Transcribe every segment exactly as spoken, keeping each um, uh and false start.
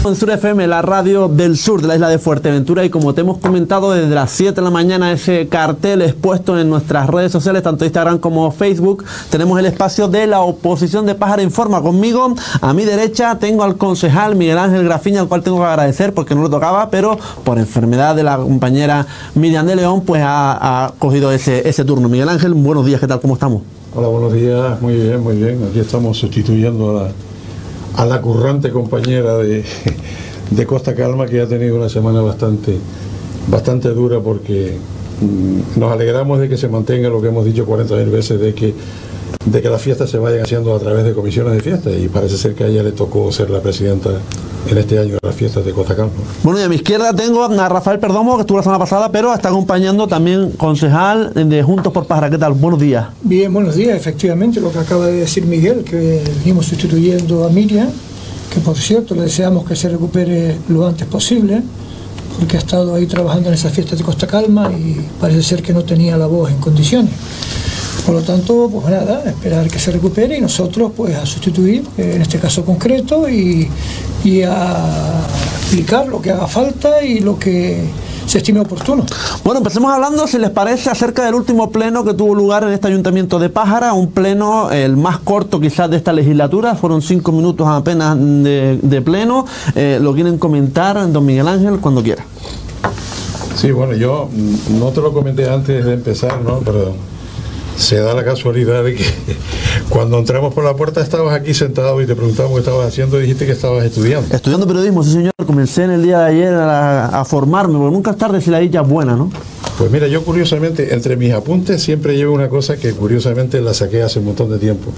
en Sur F M, la radio del sur de la isla de Fuerteventura, y como te hemos comentado desde las siete de la mañana, ese cartel expuesto en nuestras redes sociales, tanto Instagram como Facebook. Tenemos el espacio de la oposición de Pájara Informa. Conmigo, a mi derecha, tengo al concejal Miguel Ángel Grafiña, al cual tengo que agradecer porque no lo tocaba, pero por enfermedad de la compañera Miriam de León, pues ha, ha cogido ese, ese turno. Miguel Ángel, buenos días, ¿qué tal? ¿Cómo estamos? Hola, buenos días, muy bien, muy bien. Aquí estamos sustituyendo a la, a la currante compañera de, de Costa Calma, que ha tenido una semana bastante, bastante dura, porque mmm, nos alegramos de que se mantenga lo que hemos dicho cuarenta mil veces, de que, de que las fiestas se vayan haciendo a través de comisiones de fiestas, y parece ser que a ella le tocó ser la presidenta en este año de las fiestas de Costa Calma. Bueno, y a mi izquierda tengo a Rafael Perdomo, que estuvo la semana pasada, pero está acompañando también concejal de Juntos por Pájara. ¿Qué tal? Buenos días. Bien, buenos días. Efectivamente, lo que acaba de decir Miguel, que venimos sustituyendo a Miriam, que por cierto le deseamos que se recupere lo antes posible, porque ha estado ahí trabajando en esas fiestas de Costa Calma y parece ser que no tenía la voz en condiciones. Por lo tanto, pues nada, esperar que se recupere y nosotros pues a sustituir, en este caso concreto, y, y a explicar lo que haga falta y lo que se estime oportuno. Bueno, empecemos hablando, si les parece, acerca del último pleno que tuvo lugar en este ayuntamiento de Pájara, un pleno el más corto quizás de esta legislatura, fueron cinco minutos apenas de, de pleno. Eh, ¿Lo quieren comentar, don Miguel Ángel, cuando quiera? Sí, bueno, yo no te lo comenté antes de empezar, ¿no? Pero se da la casualidad de que cuando entramos por la puerta estabas aquí sentado y te preguntamos qué estabas haciendo y dijiste que estabas estudiando. Estudiando periodismo, sí señor. Comencé en el día de ayer a, a formarme, porque nunca es tarde si la dicha es buena, ¿no? Pues mira, yo curiosamente, entre mis apuntes siempre llevo una cosa que curiosamente la saqué hace un montón de tiempo.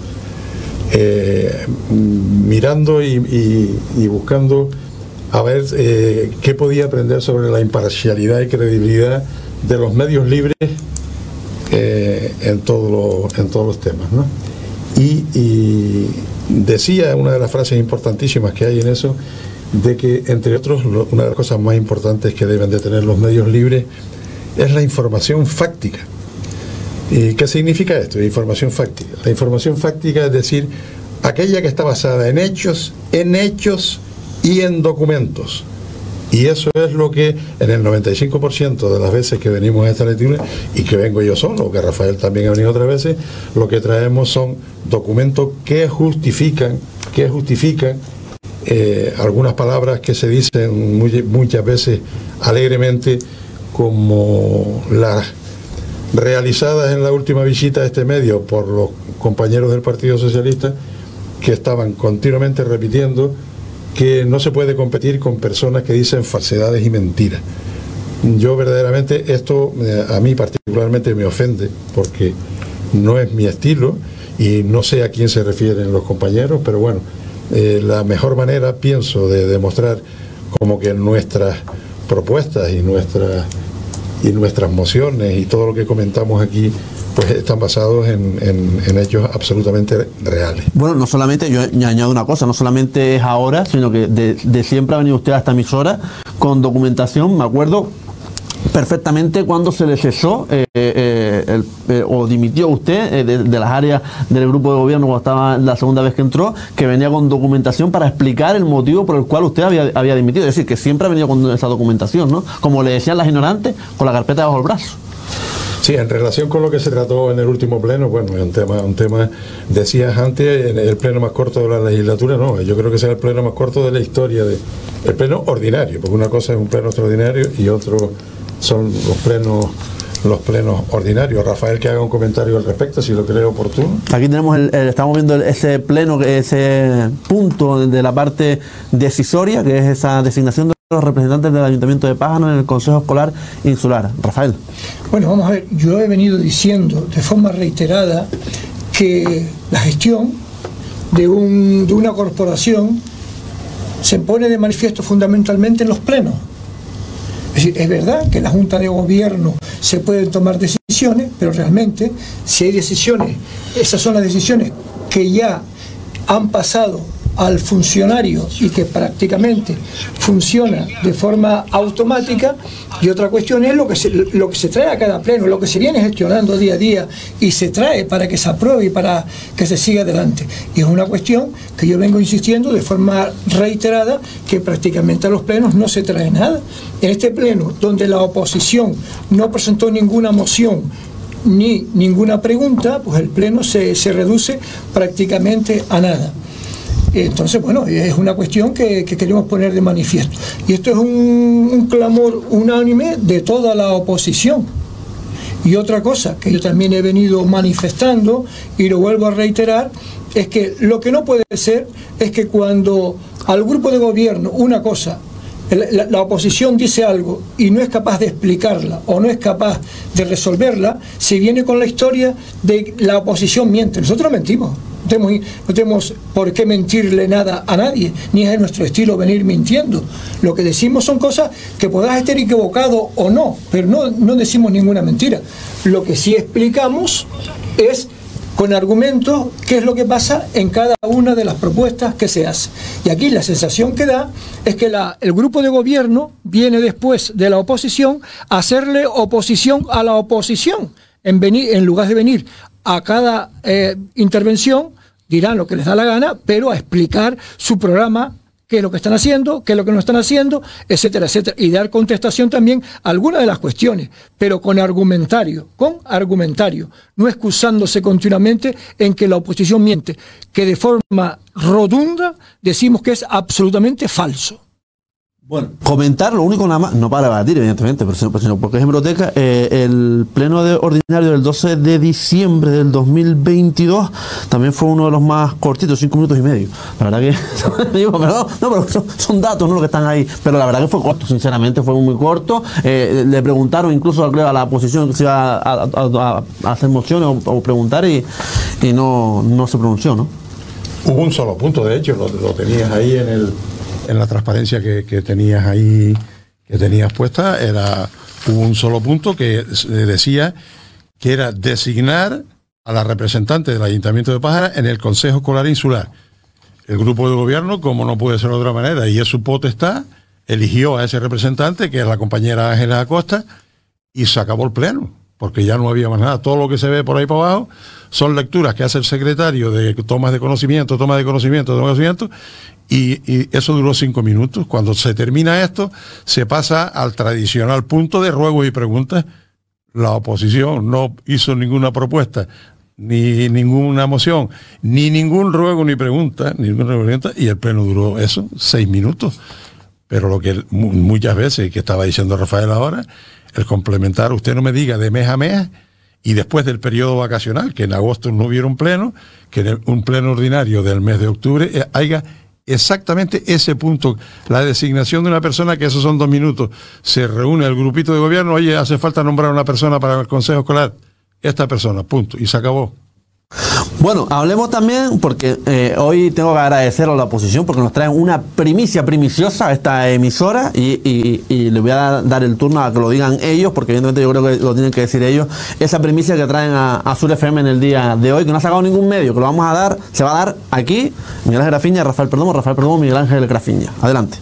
Eh, mirando y, y, y buscando a ver eh, qué podía aprender sobre la imparcialidad y credibilidad de los medios libres Eh, en, todo lo, en todos los temas, ¿no? Y, y decía una de las frases importantísimas que hay en eso, de que entre otros lo, una de las cosas más importantes que deben de tener los medios libres es la información fáctica. ¿Y qué significa esto? Información fáctica. La información fáctica es decir, aquella que está basada en hechos, en hechos y en documentos. Y eso es lo que en el noventa y cinco por ciento de las veces que venimos a esta lectura, y que vengo yo solo, que Rafael también ha venido otras veces, lo que traemos son documentos que justifican, que justifican eh, algunas palabras que se dicen muy, muchas veces alegremente, como las realizadas en la última visita a este medio por los compañeros del Partido Socialista, que estaban continuamente repitiendo que no se puede competir con personas que dicen falsedades y mentiras. Yo verdaderamente esto eh, a mí particularmente me ofende, porque no es mi estilo y no sé a quién se refieren los compañeros, pero bueno, eh, la mejor manera, pienso, de demostrar como que nuestras propuestas y nuestras y nuestras mociones y todo lo que comentamos aquí pues están basados en, en, en hechos absolutamente reales. Bueno, no solamente, yo añado una cosa, no solamente es ahora, sino que de, de siempre ha venido usted a esta emisora con documentación. Me acuerdo perfectamente cuando se le cesó eh, eh, el, eh, o dimitió usted eh, de, de las áreas del grupo de gobierno cuando estaba la segunda vez que entró, que venía con documentación para explicar el motivo por el cual usted había, había dimitido. Es decir, que siempre ha venido con esa documentación, ¿no? Como le decían las ignorantes, con la carpeta bajo el brazo. Sí, en relación con lo que se trató en el último pleno, bueno, un tema, un tema, decías antes, en el pleno más corto de la legislatura, no, yo creo que será el pleno más corto de la historia, de, el pleno ordinario, porque una cosa es un pleno extraordinario y otro son los plenos los plenos ordinarios. Rafael, que haga un comentario al respecto, si lo cree oportuno. Aquí tenemos el, el, estamos viendo el, ese pleno, ese punto de la parte decisoria, que es esa designación de los representantes del Ayuntamiento de Pájara en el Consejo Escolar Insular. Rafael. Bueno, vamos a ver, yo he venido diciendo de forma reiterada que la gestión de, un, de una corporación se pone de manifiesto fundamentalmente en los plenos. Es decir, es verdad que en la Junta de Gobierno se pueden tomar decisiones, pero realmente si hay decisiones, esas son las decisiones que ya han pasado al funcionario y que prácticamente funciona de forma automática, y otra cuestión es lo que se, lo que se trae a cada pleno, lo que se viene gestionando día a día y se trae para que se apruebe y para que se siga adelante. Y es una cuestión que yo vengo insistiendo de forma reiterada, que prácticamente a los plenos no se trae nada. En este pleno, donde la oposición no presentó ninguna moción ni ninguna pregunta, pues el pleno se, se reduce prácticamente a nada. Entonces, bueno, es una cuestión que, que queremos poner de manifiesto. Y esto es un, un clamor unánime de toda la oposición. Y otra cosa que yo también he venido manifestando, y lo vuelvo a reiterar, es que lo que no puede ser es que cuando al grupo de gobierno una cosa, la, la oposición dice algo y no es capaz de explicarla o no es capaz de resolverla, se viene con la historia de la oposición miente. Nosotros no mentimos. No tenemos, no tenemos por qué mentirle nada a nadie, ni es nuestro estilo venir mintiendo. Lo que decimos son cosas que podrás estar equivocado o no, pero no, no decimos ninguna mentira. Lo que sí explicamos es con argumentos qué es lo que pasa en cada una de las propuestas que se hace. Y aquí la sensación que da es que la, el grupo de gobierno viene después de la oposición a hacerle oposición a la oposición, en, venir, en lugar de venir a cada eh, intervención, dirán lo que les da la gana, pero a explicar su programa, qué es lo que están haciendo, qué es lo que no están haciendo, etcétera, etcétera, y dar contestación también a algunas de las cuestiones, pero con argumentario, con argumentario, no excusándose continuamente en que la oposición miente, que de forma rotunda decimos que es absolutamente falso. Bueno, comentar lo único nada más, no para debatir evidentemente, pero sino, sino porque es hemeroteca, eh, el pleno de ordinario del doce de diciembre del dos mil veintidós también fue uno de los más cortitos, cinco minutos y medio. La verdad que, digo, pero no, no, pero son, son datos, no lo que están ahí, pero la verdad que fue corto, sinceramente fue muy corto. Eh, le preguntaron incluso creo, a la oposición que se iba a, a, a, a hacer mociones o, o preguntar y, y no, no se pronunció, ¿no? Hubo un solo punto, de hecho, lo, lo tenías ahí en el en la transparencia que, que tenías ahí, que tenías puesta, era hubo un solo punto que decía que era designar a la representante del Ayuntamiento de Pájara en el Consejo Escolar Insular. El grupo de gobierno, como no puede ser de otra manera, y es su potestad, eligió a ese representante, que es la compañera Ángela Acosta, y se acabó el pleno, porque ya no había más nada. Todo lo que se ve por ahí para abajo son lecturas que hace el secretario de tomas de conocimiento, tomas de conocimiento, tomas de conocimiento, y, y eso duró cinco minutos. Cuando se termina esto, se pasa al tradicional punto de ruegos y preguntas. La oposición no hizo ninguna propuesta, ni ninguna moción, ni ningún ruego ni pregunta, ni ninguna pregunta, y el pleno duró eso, seis minutos. Pero lo que muchas veces, que estaba diciendo Rafael ahora, el complementar, usted no me diga de mes a mes, y después del periodo vacacional, que en agosto no hubiera un pleno, que en un pleno ordinario del mes de octubre eh, haya exactamente ese punto, la designación de una persona, que esos son dos minutos, se reúne el grupito de gobierno, oye, hace falta nombrar a una persona para el Consejo Escolar, esta persona, punto, y se acabó. Bueno, hablemos también, porque eh, hoy tengo que agradecer a la oposición porque nos traen una primicia primiciosa a esta emisora y, y, y le voy a dar el turno a que lo digan ellos, porque evidentemente yo creo que lo tienen que decir ellos, esa primicia que traen a, a Sur F M en el día de hoy, que no ha sacado ningún medio, que lo vamos a dar, se va a dar aquí, Miguel Ángel Grafiña, Rafael Perdomo, Rafael Perdomo, Miguel Ángel Grafiña. Adelante.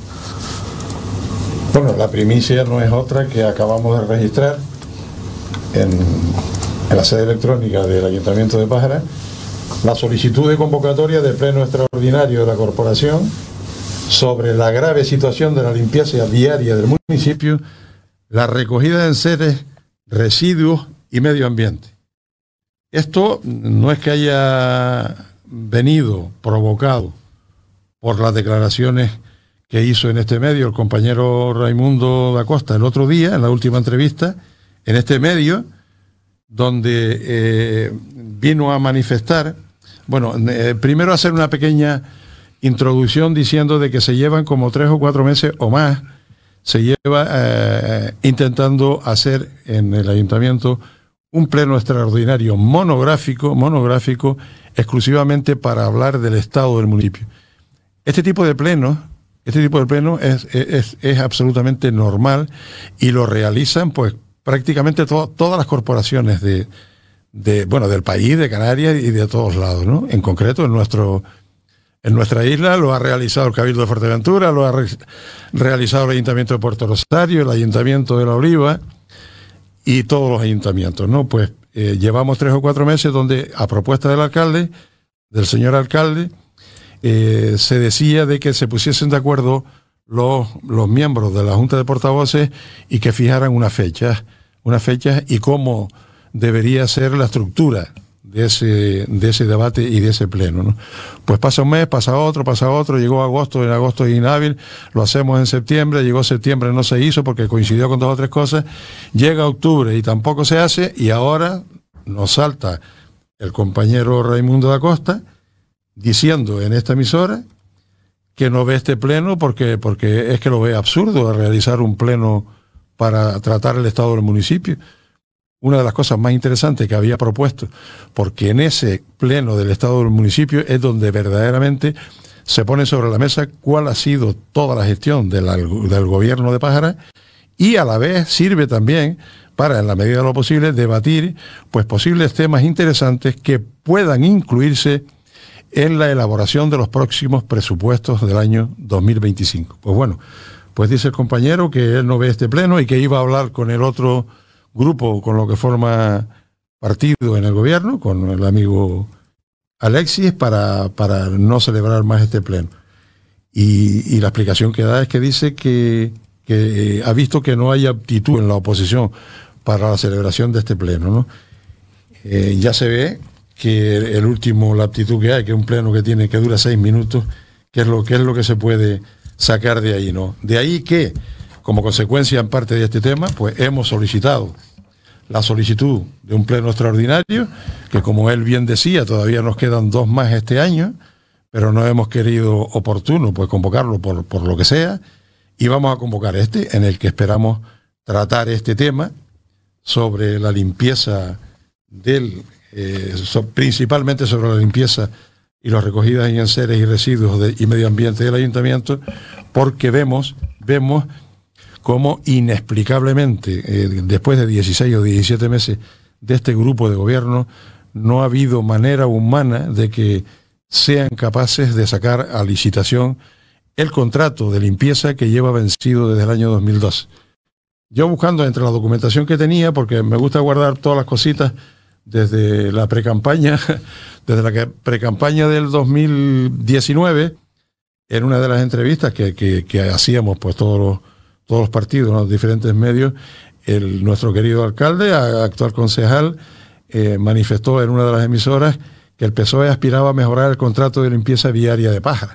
Bueno, la primicia no es otra que acabamos de registrar en, en la sede electrónica del Ayuntamiento de Pájara la solicitud de convocatoria de pleno extraordinario de la corporación sobre la grave situación de la limpieza diaria del municipio, la recogida de enseres, residuos y medio ambiente. Esto no es que haya venido provocado por las declaraciones que hizo en este medio el compañero Raimundo da Costa el otro día, en la última entrevista, en este medio, donde eh, vino a manifestar, bueno, eh, primero hacer una pequeña introducción diciendo de que se llevan como tres o cuatro meses o más, se lleva eh, intentando hacer en el ayuntamiento un pleno extraordinario monográfico, monográfico exclusivamente para hablar del estado del municipio. Este tipo de plenos, este tipo de pleno es, es, es absolutamente normal y lo realizan pues prácticamente to todas las corporaciones de, de, bueno, del país, de Canarias y de todos lados, ¿no? En concreto, en nuestro, En nuestra isla lo ha realizado el Cabildo de Fuerteventura, lo ha re realizado el Ayuntamiento de Puerto Rosario, el Ayuntamiento de La Oliva y todos los ayuntamientos, ¿no? Pues eh, llevamos tres o cuatro meses donde, a propuesta del alcalde, del señor alcalde, eh, se decía de que se pusiesen de acuerdo los, los miembros de la Junta de Portavoces y que fijaran una fecha, una fecha y cómo debería ser la estructura de ese, de ese debate y de ese pleno, ¿no? Pues pasa un mes, pasa otro, pasa otro, llegó agosto, en agosto es inhábil, lo hacemos en septiembre, llegó septiembre, no se hizo porque coincidió con dos o tres cosas, llega octubre y tampoco se hace, y ahora nos salta el compañero Raimundo da Costa diciendo en esta emisora que no ve este pleno porque, porque es que lo ve absurdo realizar un pleno para tratar el estado del municipio. Una de las cosas más interesantes que había propuesto, porque en ese pleno del estado del municipio es donde verdaderamente se pone sobre la mesa cuál ha sido toda la gestión de la, del gobierno de Pájara, y a la vez sirve también para, en la medida de lo posible, debatir pues posibles temas interesantes que puedan incluirse en la elaboración de los próximos presupuestos del año dos mil veinticinco. Pues bueno, pues dice el compañero que él no ve este pleno y que iba a hablar con el otro grupo con lo que forma partido en el gobierno, con el amigo Alexis, para, para no celebrar más este pleno. Y, y la explicación que da es que dice que, que ha visto que no hay aptitud en la oposición para la celebración de este pleno, ¿no? Eh, ya se ve que el último, la aptitud que hay, que es un pleno que tiene, que dura seis minutos, que es lo que es lo que se puede sacar de ahí, ¿no? De ahí que, como consecuencia en parte de este tema, pues hemos solicitado la solicitud de un pleno extraordinario, que como él bien decía, todavía nos quedan dos más este año, pero no hemos querido oportuno pues convocarlo por, por lo que sea, y vamos a convocar este, en el que esperamos tratar este tema sobre la limpieza del, eh, so, principalmente sobre la limpieza y las recogidas en enseres y residuos de, y medio ambiente del ayuntamiento, porque vemos, vemos cómo inexplicablemente, eh, después de dieciséis o diecisiete meses de este grupo de gobierno, no ha habido manera humana de que sean capaces de sacar a licitación el contrato de limpieza que lleva vencido desde el año dos mil doce. Yo buscando entre la documentación que tenía, porque me gusta guardar todas las cositas desde la precampaña, desde la precampaña del dos mil diecinueve, en una de las entrevistas que, que, que hacíamos pues todos los todos los partidos, los diferentes medios, el, nuestro querido alcalde, actual concejal, eh, manifestó en una de las emisoras que el P S O E aspiraba a mejorar el contrato de limpieza viaria de Pájara.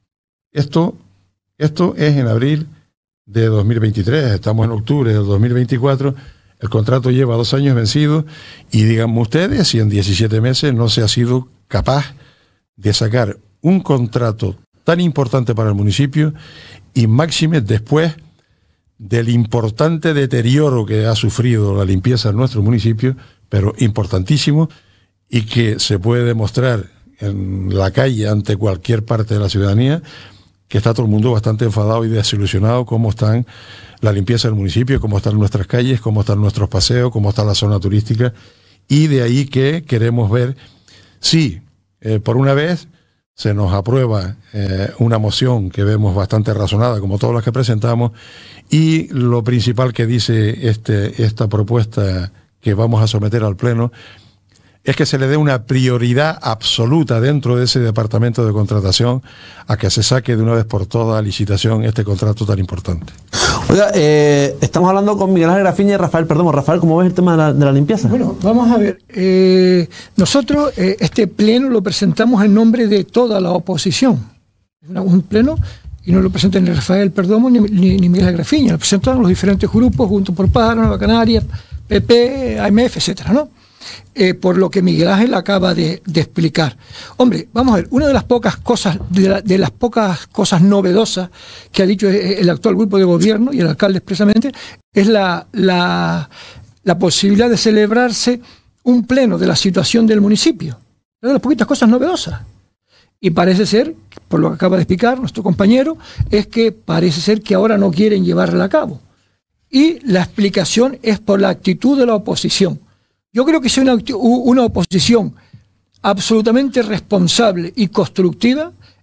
Esto, esto es en abril de dos mil veintitrés, estamos en octubre del dos mil veinticuatro, el contrato lleva dos años vencido, y díganme ustedes si en diecisiete meses no se ha sido capaz de sacar un contrato tan importante para el municipio, y máxime después del importante deterioro que ha sufrido la limpieza en nuestro municipio, pero importantísimo, y que se puede demostrar en la calle ante cualquier parte de la ciudadanía, que está todo el mundo bastante enfadado y desilusionado cómo están la limpieza del municipio, cómo están nuestras calles, cómo están nuestros paseos, cómo está la zona turística, y de ahí que queremos ver si eh, por una vez se nos aprueba eh, una moción que vemos bastante razonada, como todas las que presentamos, y lo principal que dice este, esta propuesta que vamos a someter al Pleno es que se le dé una prioridad absoluta dentro de ese departamento de contratación a que se saque de una vez por todas a licitación este contrato tan importante. Oiga, eh, estamos hablando con Miguel Ángel Grafiña y Rafael Perdomo. Rafael, ¿cómo ves el tema de la, de la limpieza? Bueno, vamos a ver. Eh, nosotros eh, este pleno lo presentamos en nombre de toda la oposición. Un pleno, y no lo presentan ni Rafael Perdomo ni, ni, ni Miguel Ángel Grafiña, lo presentan los diferentes grupos, Juntos por Pájara, Nueva Canaria, P P, A M F, etcétera, ¿no? Eh, por lo que Miguel Ángel acaba de, de explicar. Hombre, vamos a ver, una de las pocas cosas, de, la, de las pocas cosas novedosas que ha dicho el actual grupo de gobierno y el alcalde expresamente, es la, la, la posibilidad de celebrarse un pleno de la situación del municipio. Una de las poquitas cosas novedosas. Y parece ser, por lo que acaba de explicar nuestro compañero, es que parece ser que ahora no quieren llevarla a cabo. Y la explicación es por la actitud de la oposición. Yo creo que si una, una oposición absolutamente responsable y constructiva,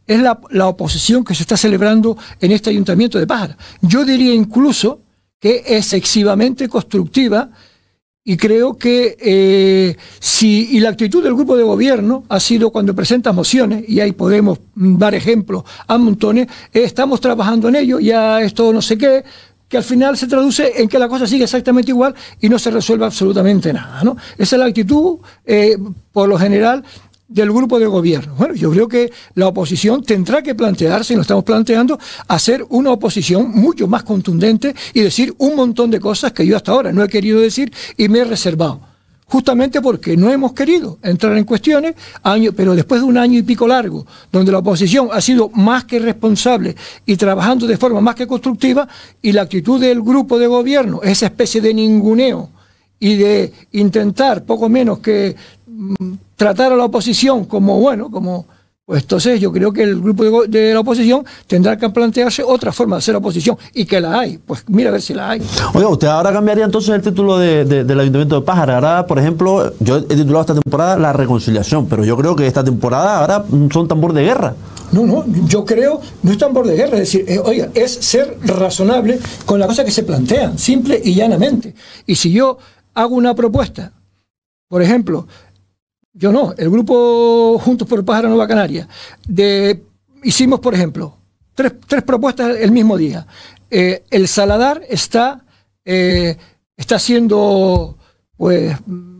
es la, la oposición que se está celebrando en este ayuntamiento de Pájara. Yo diría incluso que es excesivamente constructiva, y creo que eh, si y la actitud del grupo de gobierno ha sido, cuando presenta mociones, y ahí podemos dar ejemplos a montones, eh, estamos trabajando en ello, ya esto no sé qué, que al final se traduce en que la cosa sigue exactamente igual y no se resuelve absolutamente nada, ¿no? Esa es la actitud, eh, por lo general, del grupo de gobierno. Bueno, yo creo que la oposición tendrá que plantearse, y lo estamos planteando, hacer una oposición mucho más contundente y decir un montón de cosas que yo hasta ahora no he querido decir y me he reservado. Justamente porque no hemos querido entrar en cuestiones, año, pero después de un año y pico largo, donde la oposición ha sido más que responsable y trabajando de forma más que constructiva, y la actitud del grupo de gobierno, esa especie de ninguneo y de intentar poco menos que mm, tratar a la oposición como, bueno, como, pues entonces yo creo que el grupo de, de la oposición tendrá que plantearse otra forma de hacer oposición, y que la hay, pues mira a ver si la hay. Oiga, usted ahora cambiaría entonces el título de, de, del Ayuntamiento de Pájara. Ahora, por ejemplo, yo he titulado esta temporada La Reconciliación, pero yo creo que esta temporada ahora son tambor de guerra. No, no, yo creo, no es tambor de guerra, es decir, eh, oiga, es ser razonable con las cosas que se plantean, simple y llanamente. Y si yo hago una propuesta, por ejemplo, yo no, el grupo Juntos por Pájara Nueva Canaria, de, hicimos, por ejemplo, tres, tres propuestas el mismo día. Eh, el Saladar está, eh, está siendo pues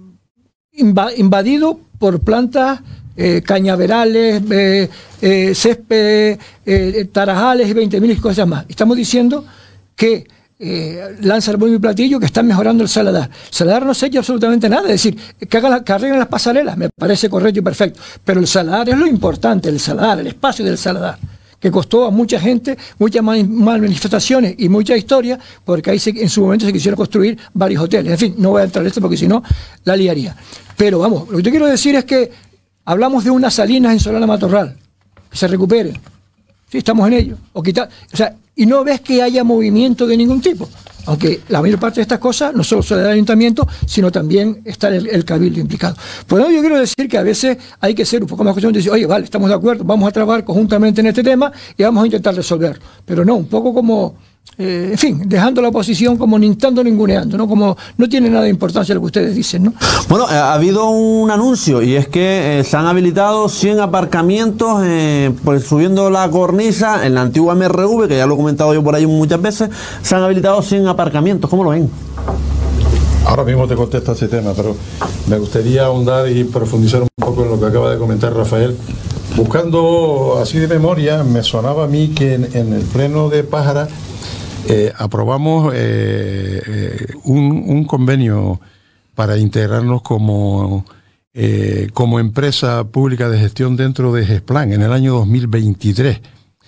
inv invadido por plantas eh, cañaverales, eh, eh, césped, eh, tarajales y veinte mil cosas más. Estamos diciendo que Eh, lanza el bombo y platillo, que están mejorando el Saladar. Saladar no se echa absolutamente nada, es decir, que, haga la, que arreglen las pasarelas, me parece correcto y perfecto, pero el Saladar es lo importante, el Saladar, el espacio del Saladar, que costó a mucha gente muchas mal, mal manifestaciones y mucha historia, porque ahí se, en su momento se quisieron construir varios hoteles. En fin, no voy a entrar en esto porque si no la liaría, pero vamos, lo que yo quiero decir es que hablamos de unas salinas en Solana Matorral que se recuperen. Sí, estamos en ello. O quitar, o sea, y no ves que haya movimiento de ningún tipo. Aunque la mayor parte de estas cosas no solo son del ayuntamiento, sino también está el, el cabildo implicado. Por eso yo quiero decir que a veces hay que ser un poco más cuestión de decir, oye, vale, estamos de acuerdo, vamos a trabajar conjuntamente en este tema y vamos a intentar resolverlo. Pero no, un poco como, eh, en fin, dejando la oposición como nintando, ninguneando, ¿no? Como no tiene nada de importancia lo que ustedes dicen, ¿no? Bueno, ha habido un anuncio, y es que eh, se han habilitado cien aparcamientos, eh, pues subiendo la cornisa en la antigua M R V, que ya lo he comentado yo por ahí muchas veces, se han habilitado cien aparcamientos. ¿Cómo lo ven? Ahora mismo te contesto a ese tema, pero me gustaría ahondar y profundizar un poco en lo que acaba de comentar Rafael. Buscando así de memoria, me sonaba a mí que en, en el pleno de Pájara eh, aprobamos eh, eh, un, un convenio para integrarnos como, eh, como empresa pública de gestión dentro de GESPLAN en el año dos mil veintitrés.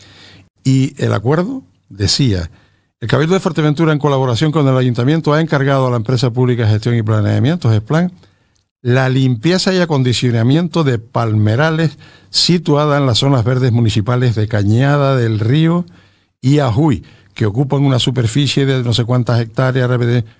Y el acuerdo decía: el Cabildo de Fuerteventura, en colaboración con el Ayuntamiento, ha encargado a la empresa pública de gestión y planeamiento, GESPLAN, la limpieza y acondicionamiento de palmerales situadas en las zonas verdes municipales de Cañada del Río y Ajuy, que ocupan una superficie de no sé cuántas hectáreas.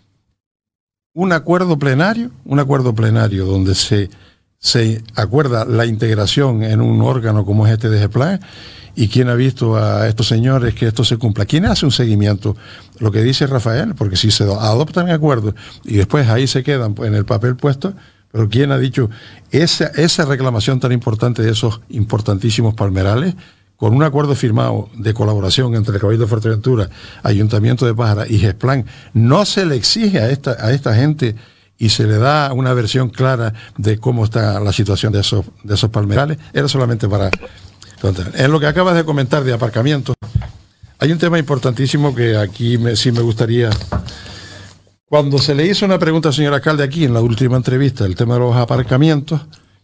Un acuerdo plenario, un acuerdo plenario donde se, se acuerda la integración en un órgano como es este de GESPLAN. ¿Y quién ha visto a estos señores que esto se cumpla? ¿Quién hace un seguimiento? Lo que dice Rafael, porque si se adoptan acuerdos y después ahí se quedan en el papel puesto, pero ¿quién ha dicho esa, esa reclamación tan importante de esos importantísimos palmerales, con un acuerdo firmado de colaboración entre el Cabildo de Fuerteventura, Ayuntamiento de Pájara y GESPLAN, no se le exige a esta, a esta gente y se le da una versión clara de cómo está la situación de esos, de esos palmerales? Era solamente para... En lo que acabas de comentar de aparcamientos, hay un tema importantísimo que aquí me, sí me gustaría. Cuando se le hizo una pregunta al señor alcalde aquí en la última entrevista, el tema de los aparcamientos,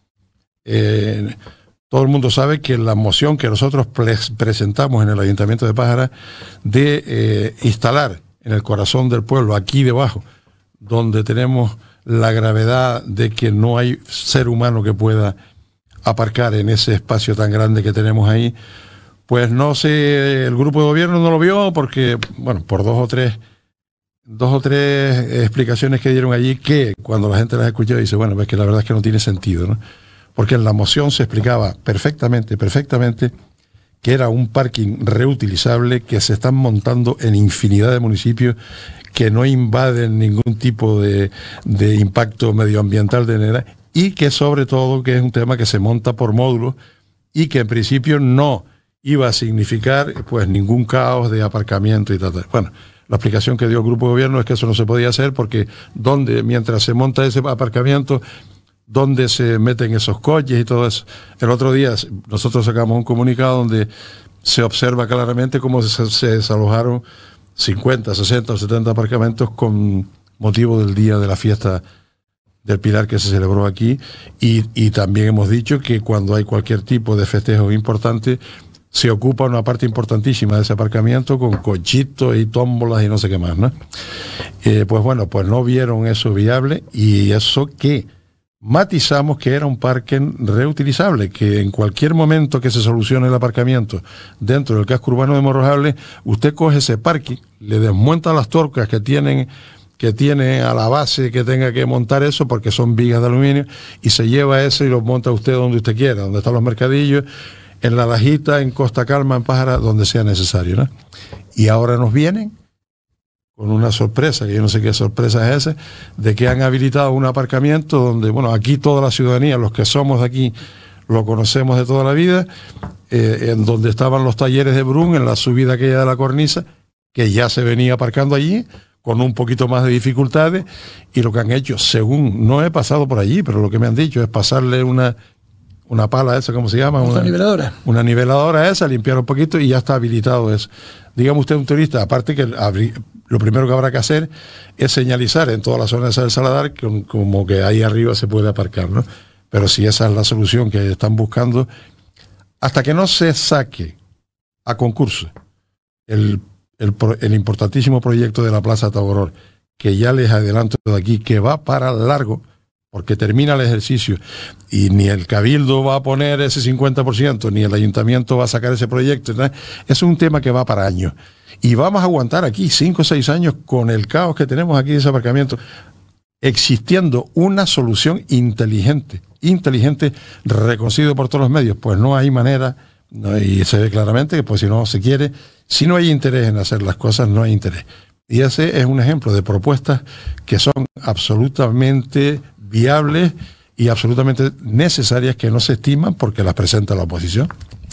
eh, todo el mundo sabe que la moción que nosotros presentamos en el Ayuntamiento de Pájara de eh, instalar en el corazón del pueblo, aquí debajo, donde tenemos la gravedad de que no hay ser humano que pueda aparcar en ese espacio tan grande que tenemos ahí, pues no sé, el grupo de gobierno no lo vio porque, bueno, por dos o tres dos o tres explicaciones que dieron allí, que cuando la gente las escuchó dice, bueno, es que la verdad es que no tiene sentido, ¿no? Porque en la moción se explicaba perfectamente, perfectamente que era un parking reutilizable, que se están montando en infinidad de municipios, que no invaden ningún tipo de, de impacto medioambiental de nada, y que sobre todo que es un tema que se monta por módulos y que en principio no iba a significar pues ningún caos de aparcamiento y tal, tal. Bueno, la explicación que dio el grupo de gobierno es que eso no se podía hacer porque donde, mientras se monta ese aparcamiento, donde se meten esos coches y todo eso. El otro día nosotros sacamos un comunicado donde se observa claramente cómo se, se desalojaron cincuenta, sesenta o setenta aparcamientos con motivo del día de la fiesta del Pilar que se celebró aquí, y, y también hemos dicho que cuando hay cualquier tipo de festejo importante se ocupa una parte importantísima de ese aparcamiento con cochitos y tómbolas y no sé qué más, ¿no? Eh, pues bueno, pues no vieron eso viable, y eso que matizamos que era un parque reutilizable, que en cualquier momento que se solucione el aparcamiento dentro del casco urbano de Morrojable, usted coge ese parque, le desmonta las torcas que tienen que tiene a la base que tenga que montar eso, porque son vigas de aluminio, y se lleva eso y lo monta usted donde usted quiera, donde están los mercadillos, en La Lajita, en Costa Calma, en Pájara, donde sea necesario, ¿no? Y ahora nos vienen con una sorpresa, que yo no sé qué sorpresa es esa, de que han habilitado un aparcamiento donde, bueno, aquí toda la ciudadanía, los que somos de aquí, lo conocemos de toda la vida, eh, en donde estaban los talleres de Brun, en la subida aquella de la cornisa, que ya se venía aparcando allí, con un poquito más de dificultades, y lo que han hecho, según, no he pasado por allí, pero lo que me han dicho es pasarle una, una pala esa, ¿cómo se llama? Una, una niveladora. Una niveladora esa, limpiar un poquito y ya está habilitado eso. Dígame usted, un turista, aparte que lo primero que habrá que hacer es señalizar en toda la zona esa del Saladar como que ahí arriba se puede aparcar, ¿no? Pero si esa es la solución que están buscando, hasta que no se saque a concurso el El, el importantísimo proyecto de la Plaza Taboror, que ya les adelanto de aquí, que va para largo, porque termina el ejercicio, y ni el Cabildo va a poner ese cincuenta por ciento, ni el Ayuntamiento va a sacar ese proyecto, ¿no? Es un tema que va para años, y vamos a aguantar aquí cinco o seis años con el caos que tenemos aquí de ese aparcamiento, existiendo una solución inteligente, inteligente, reconocido por todos los medios. Pues no hay manera. No, y se ve claramente que pues si no se quiere, si no hay interés en hacer las cosas, no hay interés. Y ese es un ejemplo de propuestas que son absolutamente viables y absolutamente necesarias, que no se estiman porque las presenta la oposición.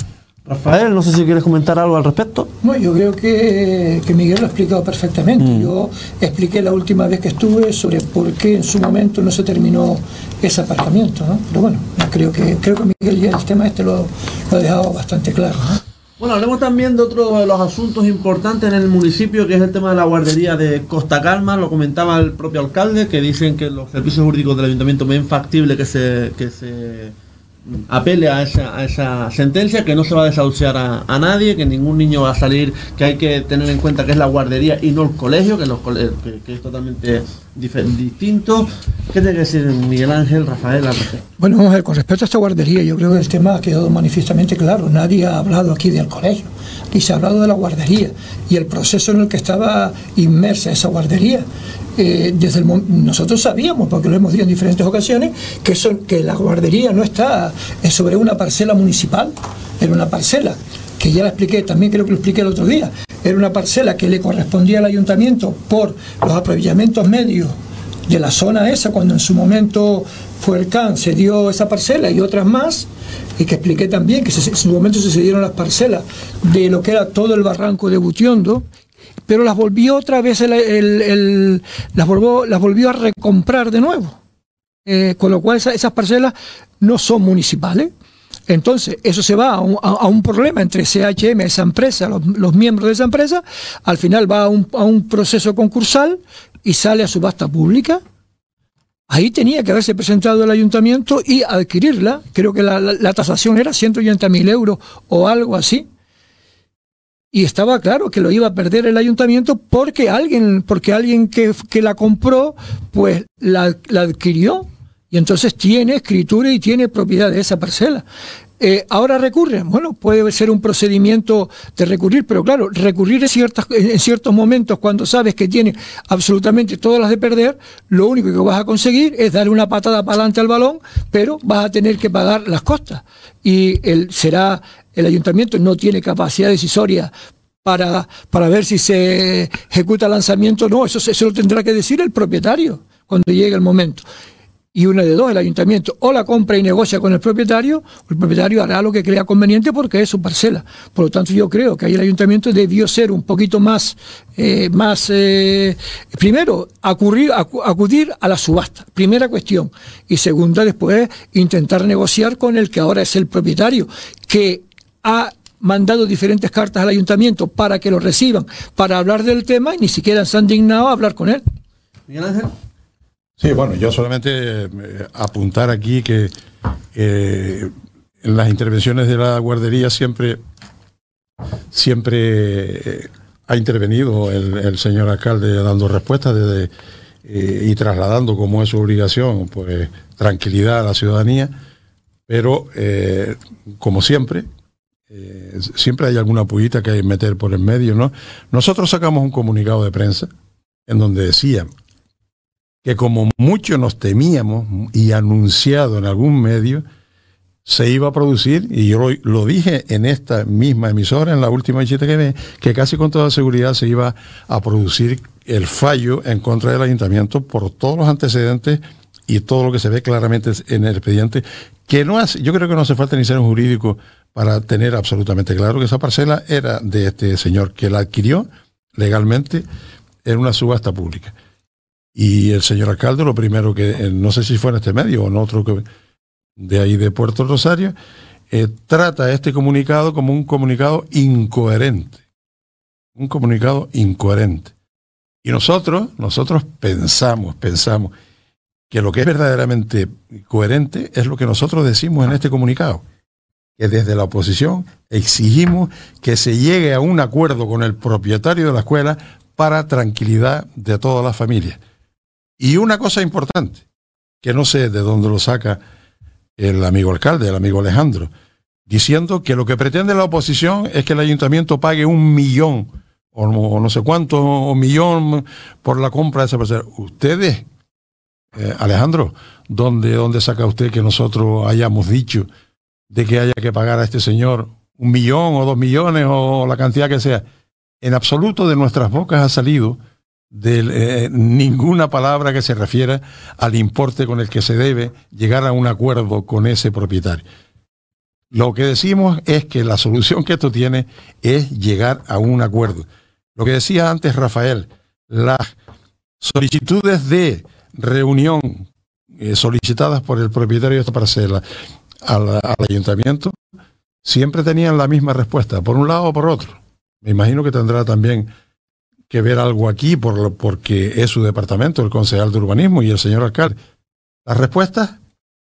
Rafael, no sé si quieres comentar algo al respecto. No, yo creo que, que Miguel lo ha explicado perfectamente. Mm. Yo expliqué la última vez que estuve sobre por qué en su momento no se terminó ese aparcamiento, ¿no? Pero bueno, creo que creo que Miguel ya el tema este lo, lo ha dejado bastante claro, ¿no? Bueno, hablemos también de otro de los asuntos importantes en el municipio, que es el tema de la guardería de Costa Calma. Lo comentaba el propio alcalde, que dicen que los servicios jurídicos del ayuntamiento ven factible que se... Que se apele a esa, a esa sentencia, que no se va a desahuciar a, a nadie, que ningún niño va a salir, que hay que tener en cuenta que es la guardería y no el colegio, que, los cole que, que es totalmente distinto. ¿Qué tiene que decir Miguel Ángel, Rafael? Bueno, vamos a ver, con respecto a esta guardería, yo creo que el tema ha quedado manifiestamente claro. Nadie ha hablado aquí del colegio, aquí se ha hablado de la guardería y el proceso en el que estaba inmersa esa guardería. Eh, desde el, nosotros sabíamos, porque lo hemos dicho en diferentes ocasiones, que, son, que la guardería no está sobre una parcela municipal, era una parcela que ya la expliqué, también creo que lo expliqué el otro día, era una parcela que le correspondía al ayuntamiento por los aprovechamientos medios de la zona esa, cuando en su momento fue el C A N, se dio esa parcela y otras más, y que expliqué también que se, en su momento se cedieron las parcelas de lo que era todo el barranco de Butiondo, pero las volvió otra vez, el, el, el, las, volvió, las volvió a recomprar de nuevo, eh, con lo cual esa, esas parcelas no son municipales. Entonces eso se va a un, a, a un problema entre C H M, esa empresa, los, los miembros de esa empresa, al final va a un, a un proceso concursal y sale a subasta pública. Ahí tenía que haberse presentado el ayuntamiento y adquirirla. Creo que la, la, la tasación era ciento ochenta mil euros o algo así. Y estaba claro que lo iba a perder el ayuntamiento porque alguien, porque alguien que, que la compró, pues la, la adquirió. Y entonces tiene escritura y tiene propiedad de esa parcela. Eh, ahora recurren, bueno, puede ser un procedimiento de recurrir, pero claro, recurrir en, ciertas, en ciertos momentos cuando sabes que tiene absolutamente todas las de perder, lo único que vas a conseguir es darle una patada para adelante al balón, pero vas a tener que pagar las costas. Y el, será, el ayuntamiento no tiene capacidad decisoria para, para ver si se ejecuta el lanzamiento, no, eso, eso lo tendrá que decir el propietario cuando llegue el momento. Y una de dos, el ayuntamiento o la compra y negocia con el propietario, o el propietario hará lo que crea conveniente porque es su parcela. Por lo tanto, yo creo que ahí el ayuntamiento debió ser un poquito más, eh, más eh, primero, acudir, acudir a la subasta, primera cuestión. Y segunda, después, intentar negociar con el que ahora es el propietario, que ha mandado diferentes cartas al ayuntamiento para que lo reciban, para hablar del tema, y ni siquiera se han dignado a hablar con él. Miguel Ángel. Sí, bueno, yo solamente eh, apuntar aquí que eh, en las intervenciones de la guardería siempre, siempre eh, ha intervenido el, el señor alcalde dando respuestas desde, eh, y trasladando, como es su obligación, pues tranquilidad a la ciudadanía, pero eh, como siempre, eh, siempre hay alguna pullita que hay que meter por el medio, ¿no? Nosotros sacamos un comunicado de prensa en donde decía que como mucho nos temíamos y anunciado en algún medio, se iba a producir, y yo lo, lo dije en esta misma emisora, en la última visita que ve, que casi con toda seguridad se iba a producir el fallo en contra del ayuntamiento por todos los antecedentes y todo lo que se ve claramente en el expediente, que no hace, yo creo que no hace falta ni ser un jurídico para tener absolutamente claro que esa parcela era de este señor, que la adquirió legalmente en una subasta pública. Y el señor alcalde, lo primero que, no sé si fue en este medio o en otro que, de ahí de Puerto Rosario, eh, trata este comunicado como un comunicado incoherente. Un comunicado incoherente. Y nosotros, nosotros pensamos, pensamos que lo que es verdaderamente coherente es lo que nosotros decimos en este comunicado. Que desde la oposición exigimos que se llegue a un acuerdo con el propietario de la escuela para tranquilidad de todas las familias. Y una cosa importante, que no sé de dónde lo saca el amigo alcalde, el amigo Alejandro, diciendo que lo que pretende la oposición es que el ayuntamiento pague un millón, o no, o no sé cuánto, o millón por la compra de esa parcela. Ustedes, eh, Alejandro, ¿dónde, ¿dónde saca usted que nosotros hayamos dicho de que haya que pagar a este señor un millón o dos millones o la cantidad que sea? En absoluto de nuestras bocas ha salido de eh, ninguna palabra que se refiera al importe con el que se debe llegar a un acuerdo con ese propietario. Lo que decimos es que la solución que esto tiene es llegar a un acuerdo. Lo que decía antes Rafael, las solicitudes de reunión eh, solicitadas por el propietario de esta parcela al, al ayuntamiento siempre tenían la misma respuesta, por un lado o por otro. Me imagino que tendrá también que ver algo aquí por lo, porque es su departamento, el concejal de urbanismo y el señor alcalde. Las respuestas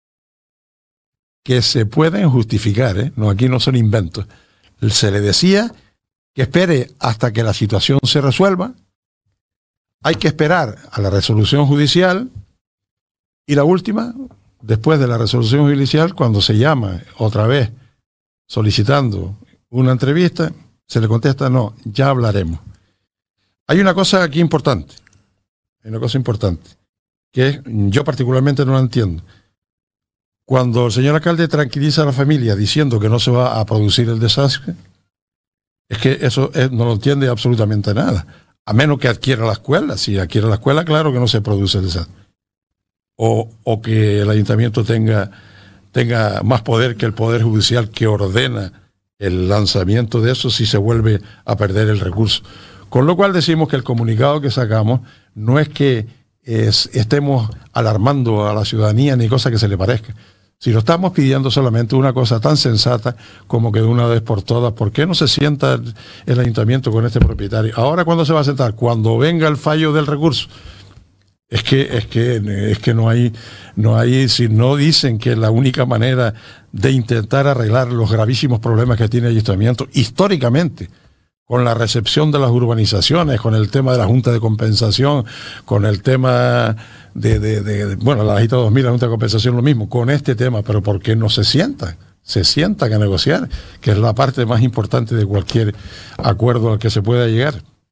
que se pueden justificar, ¿eh? No, aquí no son inventos. Se le decía que espere hasta que la situación se resuelva, hay que esperar a la resolución judicial, y la última, después de la resolución judicial, cuando se llama otra vez solicitando una entrevista, se le contesta, no, ya hablaremos. Hay una cosa aquí importante, hay una cosa importante, que yo particularmente no la entiendo. Cuando el señor alcalde tranquiliza a la familia diciendo que no se va a producir el desastre, es que eso es, no lo entiende absolutamente nada, a menos que adquiera la escuela. Si adquiere la escuela, claro que no se produce el desastre. O, o que el ayuntamiento tenga, tenga más poder que el Poder Judicial, que ordena el lanzamiento de eso si se vuelve a perder el recurso. Con lo cual decimos que el comunicado que sacamos no es que es, estemos alarmando a la ciudadanía ni cosa que se le parezca, sino estamos pidiendo solamente una cosa tan sensata como que de una vez por todas, ¿por qué no se sienta el, el ayuntamiento con este propietario? Ahora, ¿cuándo se va a sentar? Cuando venga el fallo del recurso. Es que, es que, es que no hay, no hay, si no dicen que la única manera de intentar arreglar los gravísimos problemas que tiene el ayuntamiento históricamente, con la recepción de las urbanizaciones, con el tema de la Junta de Compensación, con el tema de, de, de, de bueno, la Agita dos mil, la Junta de Compensación, lo mismo, con este tema, pero ¿por qué no se sientan? se sientan a negociar, que es la parte más importante de cualquier acuerdo al que se pueda llegar.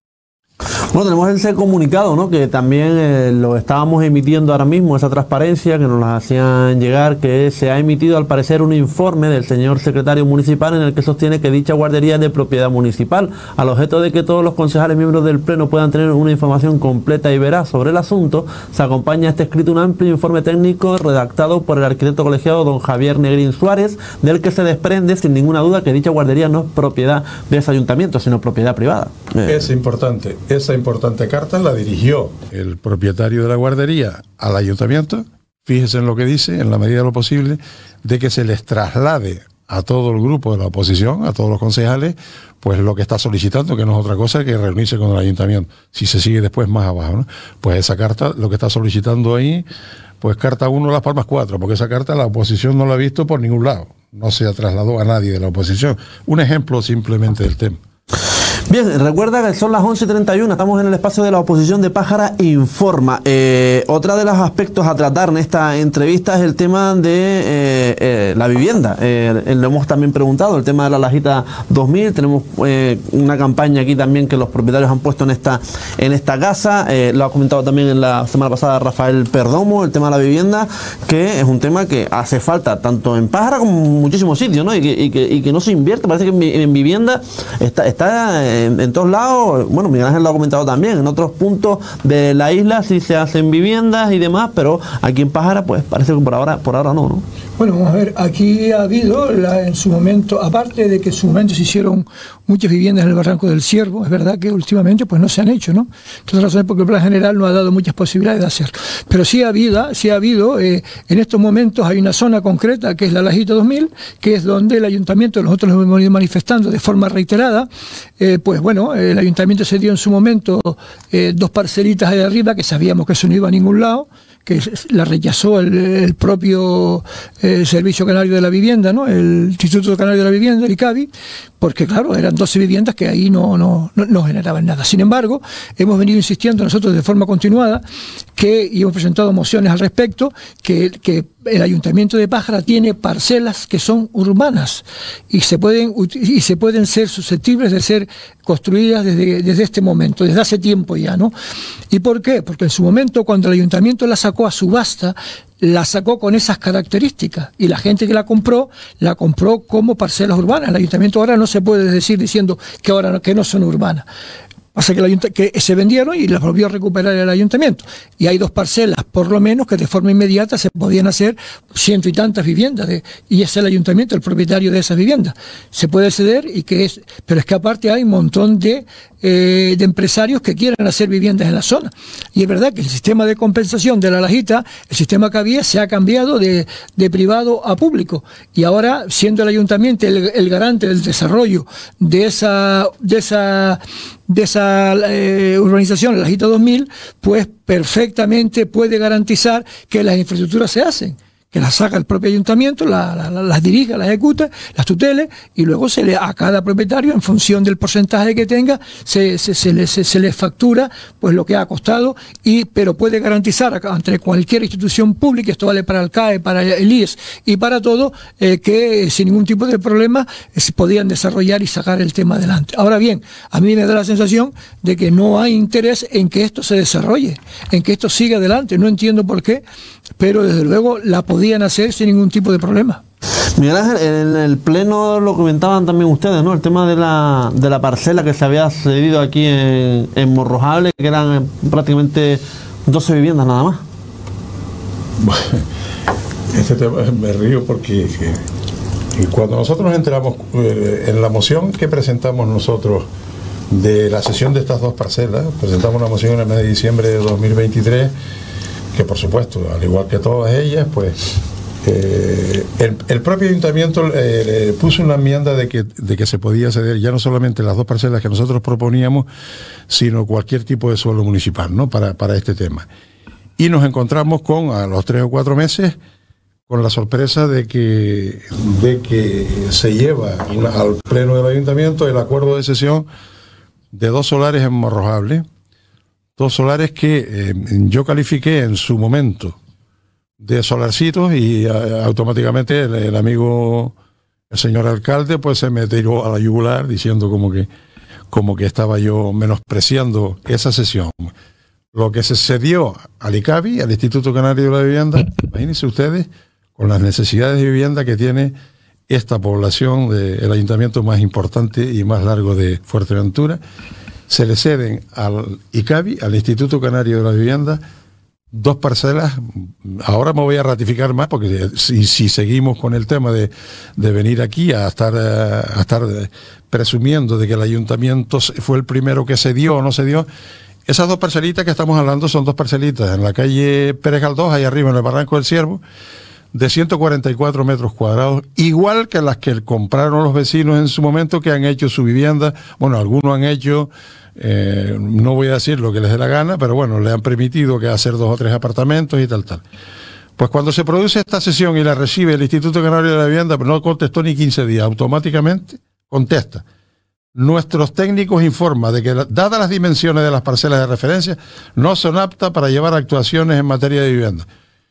Bueno, tenemos ese comunicado, ¿no?, que también eh, lo estábamos emitiendo ahora mismo, esa transparencia que nos la hacían llegar, que se ha emitido al parecer un informe del señor secretario municipal en el que sostiene que dicha guardería es de propiedad municipal, al objeto de que todos los concejales miembros del Pleno puedan tener una información completa y veraz sobre el asunto. Se acompaña a este escrito un amplio informe técnico redactado por el arquitecto colegiado don Javier Negrín Suárez, del que se desprende sin ninguna duda que dicha guardería no es propiedad de ese ayuntamiento, sino propiedad privada. Es importante. Esa importante carta la dirigió el propietario de la guardería al ayuntamiento. Fíjese en lo que dice, en la medida de lo posible, de que se les traslade a todo el grupo de la oposición, a todos los concejales, pues lo que está solicitando, que no es otra cosa que reunirse con el ayuntamiento. Si se sigue después más abajo, ¿no? Pues esa carta, lo que está solicitando ahí, pues carta uno, Las Palmas cuatro, porque esa carta la oposición no la ha visto por ningún lado. No se ha trasladado a nadie de la oposición. Un ejemplo simplemente del tema. Bien, recuerda que son las once y treinta y uno, estamos en el espacio de la oposición de Pájara Informa. Eh, otra de los aspectos a tratar en esta entrevista es el tema de eh, eh, la vivienda. Eh, lo hemos también preguntado, el tema de la Lajita dos mil. Tenemos eh, una campaña aquí también que los propietarios han puesto en esta, en esta casa. Eh, lo ha comentado también en la semana pasada Rafael Perdomo, el tema de la vivienda, que es un tema que hace falta tanto en Pájara como en muchísimos sitios, ¿no? Y que, y que, y que no se invierte. Parece que en, en vivienda está... está eh, En, en todos lados. Bueno, Miguel Ángel lo ha comentado también, en otros puntos de la isla sí se hacen viviendas y demás, pero aquí en Pájara pues parece que por ahora por ahora no, ¿no? Bueno, vamos a ver, aquí ha habido la, en su momento, aparte de que en su momento se hicieron muchas viviendas en el Barranco del Ciervo, es verdad que últimamente pues no se han hecho, ¿no? Entonces razones porque el plan general no ha dado muchas posibilidades de hacerlo. Pero sí ha habido, sí ha habido eh, en estos momentos hay una zona concreta que es la Lajita dos mil, que es donde el ayuntamiento, nosotros lo hemos ido manifestando de forma reiterada, eh, pues bueno, el ayuntamiento se dio en su momento eh, dos parcelitas ahí arriba que sabíamos que eso no iba a ningún lado, que la rechazó el, el propio eh, Servicio Canario de la Vivienda, ¿no? El Instituto Canario de la Vivienda, el ICABI, porque claro, eran doce viviendas que ahí no, no, no, no generaban nada. Sin embargo, hemos venido insistiendo nosotros de forma continuada que, y hemos presentado mociones al respecto, que, que el Ayuntamiento de Pájara tiene parcelas que son urbanas y se pueden, y se pueden ser susceptibles de ser construidas desde, desde este momento, desde hace tiempo ya, ¿no? ¿Y por qué? Porque en su momento, cuando el Ayuntamiento la sacó a subasta, la sacó con esas características y la gente que la compró, la compró como parcelas urbanas. El ayuntamiento ahora no se puede decir diciendo que ahora no, que no son urbanas. Pasa que, el que se vendieron y las volvió a recuperar el ayuntamiento. Y hay dos parcelas, por lo menos, que de forma inmediata se podían hacer ciento y tantas viviendas. De, y es el ayuntamiento el propietario de esas viviendas. Se puede ceder, y que es, pero es que aparte hay un montón de, eh, de empresarios que quieren hacer viviendas en la zona. Y es verdad que el sistema de compensación de la Lajita, el sistema que había, se ha cambiado de, de privado a público. Y ahora, siendo el ayuntamiento el, el garante del desarrollo de esa... De esa de esa eh, urbanización, la Lajita dos mil, pues perfectamente puede garantizar que las infraestructuras se hacen, que las saca el propio ayuntamiento, la, la, la, las dirige, las ejecuta, las tutele, y luego se le a cada propietario, en función del porcentaje que tenga, se, se, se, le, se, se le factura pues lo que ha costado, y pero puede garantizar ante cualquier institución pública, esto vale para el C A E, para el I E S y para todo, eh, que sin ningún tipo de problema eh, se podían desarrollar y sacar el tema adelante. Ahora bien, a mí me da la sensación de que no hay interés en que esto se desarrolle, en que esto siga adelante. No entiendo por qué, pero desde luego la podían hacer sin ningún tipo de problema. Miguel Ángel, en el pleno lo comentaban también ustedes, ¿no? El tema de la, de la parcela que se había cedido aquí en, en Morrojable, que eran prácticamente doce viviendas nada más. Bueno, este tema me río porque que, cuando nosotros nos enteramos eh, en la moción que presentamos nosotros de la cesión de estas dos parcelas, presentamos una moción en el mes de diciembre de dos mil veintitrés, que por supuesto, al igual que todas ellas, pues eh, el, el propio ayuntamiento eh, puso una enmienda de que, de que se podía ceder ya no solamente las dos parcelas que nosotros proponíamos, sino cualquier tipo de suelo municipal, ¿no? para, para este tema. Y nos encontramos con, a los tres o cuatro meses, con la sorpresa de que, de que se lleva al pleno del ayuntamiento el acuerdo de cesión de dos solares en Morrojable. Dos solares que eh, yo califiqué en su momento de solarcitos y a, automáticamente el, el amigo El señor alcalde pues se me tiró a la yugular diciendo como que, como que estaba yo menospreciando esa sesión. Lo que se cedió al ICABI, al Instituto Canario de la Vivienda, imagínense ustedes, con las necesidades de vivienda que tiene esta población del ayuntamiento más importante y más largo de Fuerteventura, se le ceden al ICABI, al Instituto Canario de la Vivienda, dos parcelas. Ahora me voy a ratificar más, porque si, si seguimos con el tema de, de venir aquí a estar, a estar presumiendo de que el ayuntamiento fue el primero que se dio o no se dio, esas dos parcelitas que estamos hablando son dos parcelitas en la calle Pérez Galdós, ahí arriba en el Barranco del Ciervo, de ciento cuarenta y cuatro metros cuadrados, igual que las que compraron los vecinos en su momento, que han hecho su vivienda. Bueno, algunos han hecho, eh, no voy a decir lo que les dé la gana, pero bueno, le han permitido que hacer dos o tres apartamentos y tal, tal. Pues cuando se produce esta sesión y la recibe el Instituto Canario de la Vivienda, no contestó ni quince días, automáticamente contesta. Nuestros técnicos informan de que, dadas las dimensiones de las parcelas de referencia, no son aptas para llevar actuaciones en materia de vivienda.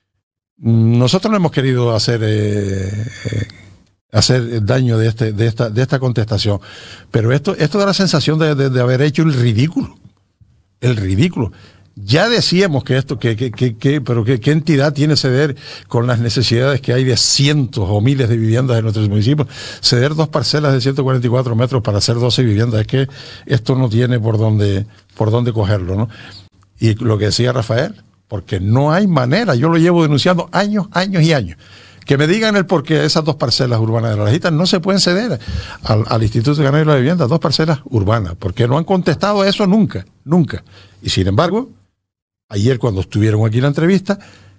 Nosotros no hemos querido hacer eh, eh, hacer daño de este de esta de esta contestación, pero esto esto da la sensación de, de, de haber hecho el ridículo, el ridículo. Ya decíamos que esto, que, que, que, que pero que, qué entidad tiene ceder con las necesidades que hay de cientos o miles de viviendas en nuestros municipios, ceder dos parcelas de ciento cuarenta y cuatro metros para hacer doce viviendas. Es que esto no tiene por dónde, por dónde cogerlo, ¿no? Y lo que decía Rafael, porque no hay manera, yo lo llevo denunciando años, años y años. Que me digan el porqué de esas dos parcelas urbanas de la Lajita no se pueden ceder al, al Instituto Canario de la Vivienda, dos parcelas urbanas, porque no han contestado eso nunca, nunca. Y sin embargo, ayer cuando estuvieron aquí en la entrevista,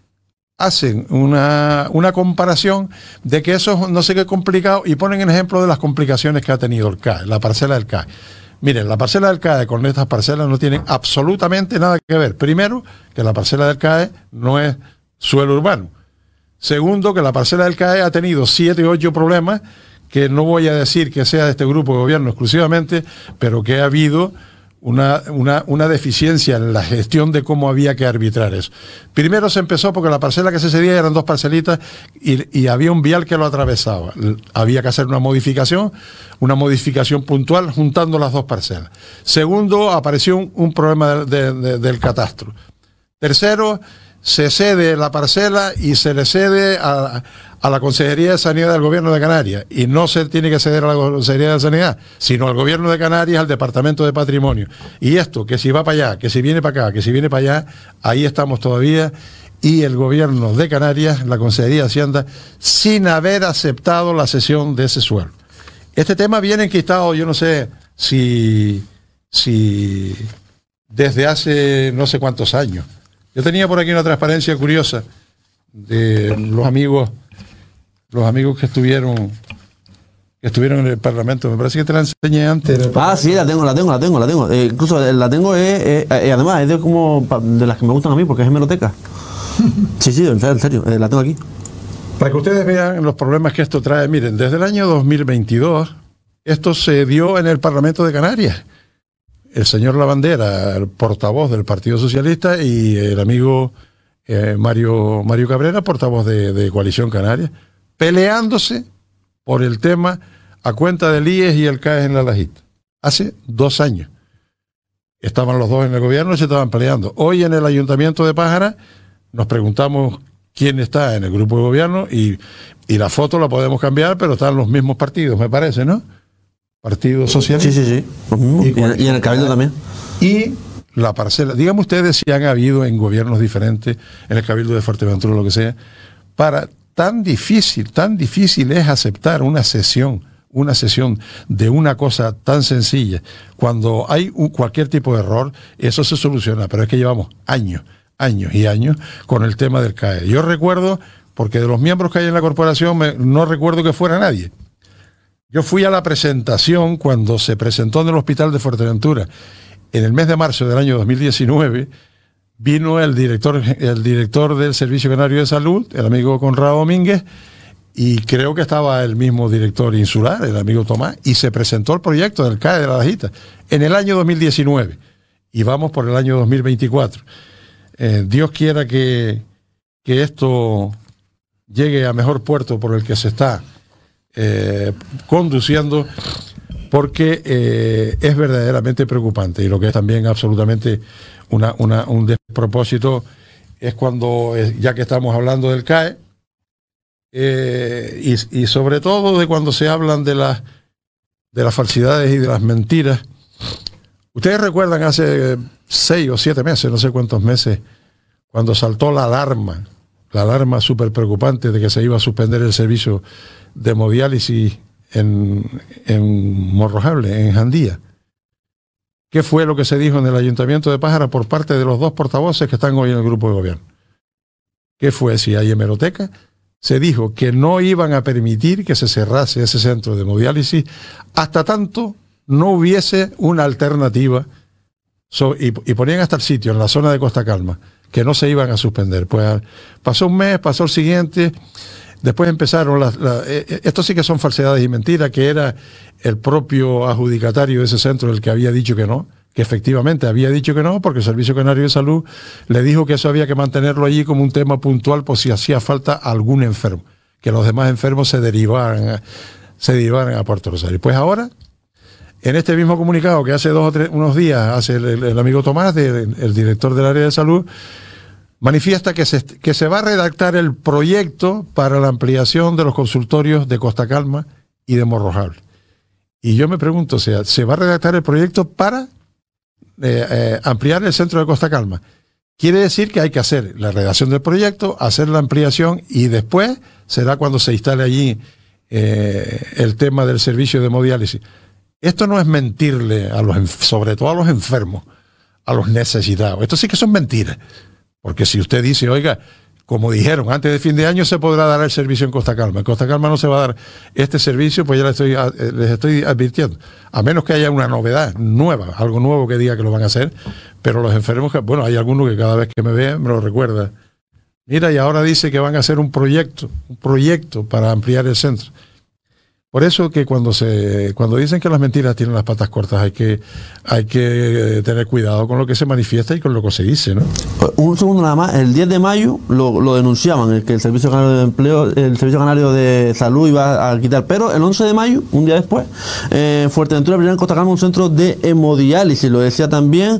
hacen una, una comparación de que eso no sé qué complicado y ponen el ejemplo de las complicaciones que ha tenido el C A E, la parcela del C A E. Miren, la parcela del C A E con estas parcelas no tienen absolutamente nada que ver. Primero, que la parcela del C A E no es suelo urbano. Segundo, que la parcela del C A E ha tenido siete o ocho problemas, que no voy a decir que sea de este grupo de gobierno exclusivamente, pero que ha habido una, una, una deficiencia en la gestión de cómo había que arbitrar eso. Primero se empezó porque la parcela que se cedía eran dos parcelitas y, y había un vial que lo atravesaba. Había que hacer una modificación, una modificación puntual juntando las dos parcelas. Segundo, apareció un, un problema de, de, de, del catastro. Tercero, se cede la parcela y se le cede a, a la Consejería de Sanidad del Gobierno de Canarias, y no se tiene que ceder a la Consejería de Sanidad, sino al Gobierno de Canarias, al Departamento de Patrimonio. Y esto, que si va para allá, que si viene para acá, que si viene para allá, ahí estamos todavía, y el Gobierno de Canarias, la Consejería de Hacienda, sin haber aceptado la cesión de ese suelo. Este tema viene enquistado, yo no sé si, si desde hace no sé cuántos años. Yo tenía por aquí una transparencia curiosa de los amigos, los amigos que estuvieron, que estuvieron en el Parlamento. Me parece que te la enseñé antes. Ah, sí, la tengo, la tengo, la tengo, la tengo. Eh, incluso la tengo, eh, eh, además es de como de las que me gustan a mí porque es hemeroteca. Sí, sí, en serio, en serio eh, la tengo aquí. Para que ustedes vean los problemas que esto trae. Miren, desde el año dos mil veintidós esto se dio en el Parlamento de Canarias. El señor Lavandera, el portavoz del Partido Socialista, y el amigo eh, Mario, Mario Cabrera, portavoz de, de Coalición Canaria, peleándose por el tema a cuenta del I E S y el C A E S en la Lajita. Hace dos años. Estaban los dos en el gobierno y se estaban peleando. Hoy en el Ayuntamiento de Pájara nos preguntamos quién está en el grupo de gobierno y, y la foto la podemos cambiar, pero están los mismos partidos, me parece, ¿no? Partido Socialista. Sí, sí, sí. Y, y, en, y en el Cabildo también. Y la parcela. Díganme ustedes si han habido en gobiernos diferentes, en el Cabildo de Fuerteventura o lo que sea, para tan difícil, tan difícil es aceptar una sesión, una sesión de una cosa tan sencilla. Cuando hay un, cualquier tipo de error, eso se soluciona, pero es que llevamos años, años y años con el tema del C A E. Yo recuerdo, porque de los miembros que hay en la corporación, me, no recuerdo que fuera nadie. Yo fui a la presentación cuando se presentó en el Hospital de Fuerteventura. En el mes de marzo del año dos mil diecinueve vino el director, el director del Servicio Canario de Salud, el amigo Conrado Domínguez, y creo que estaba el mismo director insular, el amigo Tomás, y se presentó el proyecto del C A E de la Lajita en el año dos mil diecinueve. Y vamos por el año dos mil veinticuatro. Eh, Dios quiera que, que esto llegue a mejor puerto por el que se está eh, conduciendo, porque eh, es verdaderamente preocupante. Y lo que es también absolutamente una, una, un despropósito es cuando, eh, ya que estamos hablando del C A E, eh, y, y sobre todo de cuando se hablan de las de las falsidades y de las mentiras. Ustedes recuerdan hace seis o siete meses, no sé cuántos meses, cuando saltó la alarma, la alarma súper preocupante de que se iba a suspender el servicio de hemodiálisis en, en Morrojable, en Jandía. ¿Qué fue lo que se dijo en el Ayuntamiento de Pájara por parte de los dos portavoces que están hoy en el grupo de gobierno? ¿Qué fue? Si hay hemeroteca, se dijo que no iban a permitir que se cerrase ese centro de hemodiálisis hasta tanto no hubiese una alternativa, so, y, y ponían hasta el sitio, en la zona de Costa Calma, que no se iban a suspender. Pues pasó un mes, pasó el siguiente, después empezaron las... las eh, esto sí que son falsedades y mentiras, que era el propio adjudicatario de ese centro el que había dicho que no, que efectivamente había dicho que no, porque el Servicio Canario de Salud le dijo que eso había que mantenerlo allí como un tema puntual por si hacía falta algún enfermo, que los demás enfermos se derivaran a, se derivaran a Puerto Rosario. Pues ahora, en este mismo comunicado que hace dos o tres, unos días hace el, el, el amigo Tomás, de, el director del área de salud, manifiesta que se, que se va a redactar el proyecto para la ampliación de los consultorios de Costa Calma y de Morrojable. Y yo me pregunto, o sea, ¿se va a redactar el proyecto para Eh, eh, ampliar el centro de Costa Calma? Quiere decir que hay que hacer la redacción del proyecto, hacer la ampliación y después será cuando se instale allí eh, el tema del servicio de hemodiálisis. Esto no es mentirle a los, sobre todo a los enfermos, a los necesitados. Esto sí que son mentiras, porque si usted dice, oiga, como dijeron, antes de fin de año se podrá dar el servicio en Costa Calma. En Costa Calma no se va a dar este servicio, pues ya les estoy, les estoy advirtiendo. A menos que haya una novedad nueva, algo nuevo que diga que lo van a hacer. Pero los enfermos, bueno, hay algunos que cada vez que me ven me lo recuerda. Mira, y ahora dice que van a hacer un proyecto, un proyecto para ampliar el centro. Por eso que cuando se cuando dicen que las mentiras tienen las patas cortas, hay que hay que tener cuidado con lo que se manifiesta y con lo que se dice, ¿no? Un segundo nada más. El diez de mayo lo, lo denunciaban, el que el Servicio Canario de Empleo, el Servicio Canario de Salud iba a quitar, pero el once de mayo, un día después, eh, Fuerteventura abrirá en Costa Calma un centro de hemodiálisis. Lo decía también,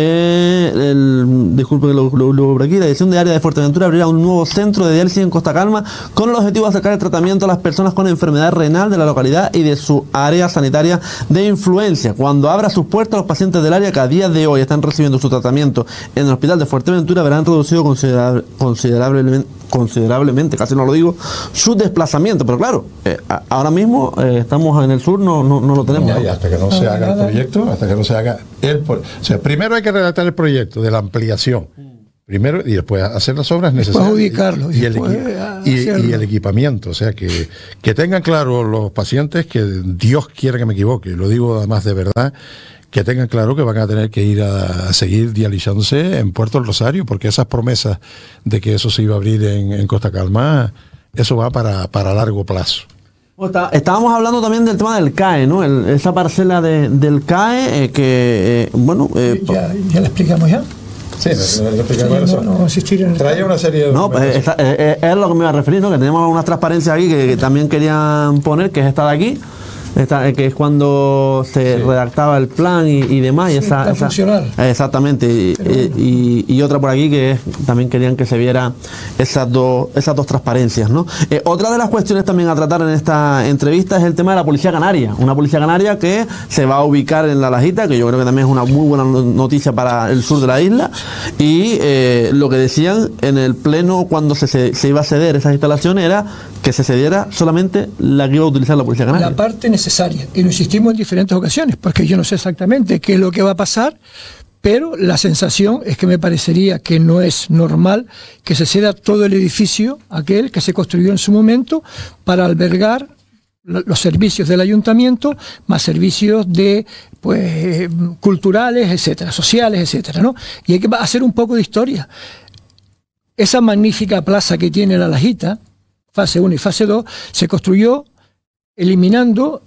eh, el, disculpe que lo, lo, lo por aquí, la dirección de área de Fuerteventura abrirá un nuevo centro de diálisis en Costa Calma con el objetivo de acercar el tratamiento a las personas con enfermedad renal de la localidad y de su área sanitaria de influencia. Cuando abra sus puertas, los pacientes del área que a día de hoy están recibiendo su tratamiento en el hospital de Fuerteventura verán reducido considerable, considerablemente, considerablemente, casi no lo digo, su desplazamiento. Pero claro, eh, ahora mismo eh, estamos en el sur, no, no, no lo tenemos. Ya, y hasta que no se haga el proyecto, hasta que no se haga el... O sea, primero hay que redactar el proyecto de la ampliación. Primero, y después hacer las obras necesarias. Adjudicarlo. Y, y, el, y, y el equipamiento. O sea, que, que tengan claro los pacientes, que Dios quiera que me equivoque, lo digo además de verdad, que tengan claro que van a tener que ir a, a seguir dializándose en Puerto del Rosario, porque esas promesas de que eso se iba a abrir en, en Costa Calma, eso va para, para largo plazo. Estábamos hablando también del tema del C A E, ¿no? El, esa parcela de, del C A E, eh, que, eh, bueno... Eh, ya, ya la explicamos ya. Sí, no, no, no, no, no, traía una serie de... No, pues esta, es, es lo que me iba a referir, ¿no? Que tenemos unas transparencias aquí que, que también querían poner, que es esta de aquí, esta, que es cuando se sí. redactaba el plan y, y demás. Sí, y esa, esa, funcional. Exactamente. Y, bueno. y, y otra por aquí que es, también querían que se viera esas dos, esas dos transparencias, ¿no? Eh, otra de las cuestiones también a tratar en esta entrevista es el tema de la Policía Canaria. Una Policía Canaria que se va a ubicar en La Lajita, que yo creo que también es una muy buena noticia para el sur de la isla. Y eh, lo que decían en el pleno cuando se, se, se iba a ceder esas instalaciones era que se cediera solamente la que iba a utilizar la Policía Canaria. La parte necesaria, y lo insistimos en diferentes ocasiones, porque yo no sé exactamente qué es lo que va a pasar, pero la sensación es que me parecería que no es normal que se ceda todo el edificio, aquel que se construyó en su momento, para albergar los servicios del ayuntamiento, más servicios de pues culturales, etcétera, sociales, etcétera, ¿no? Y hay que hacer un poco de historia. Esa magnífica plaza que tiene La Lajita, fase uno y fase dos, se construyó eliminando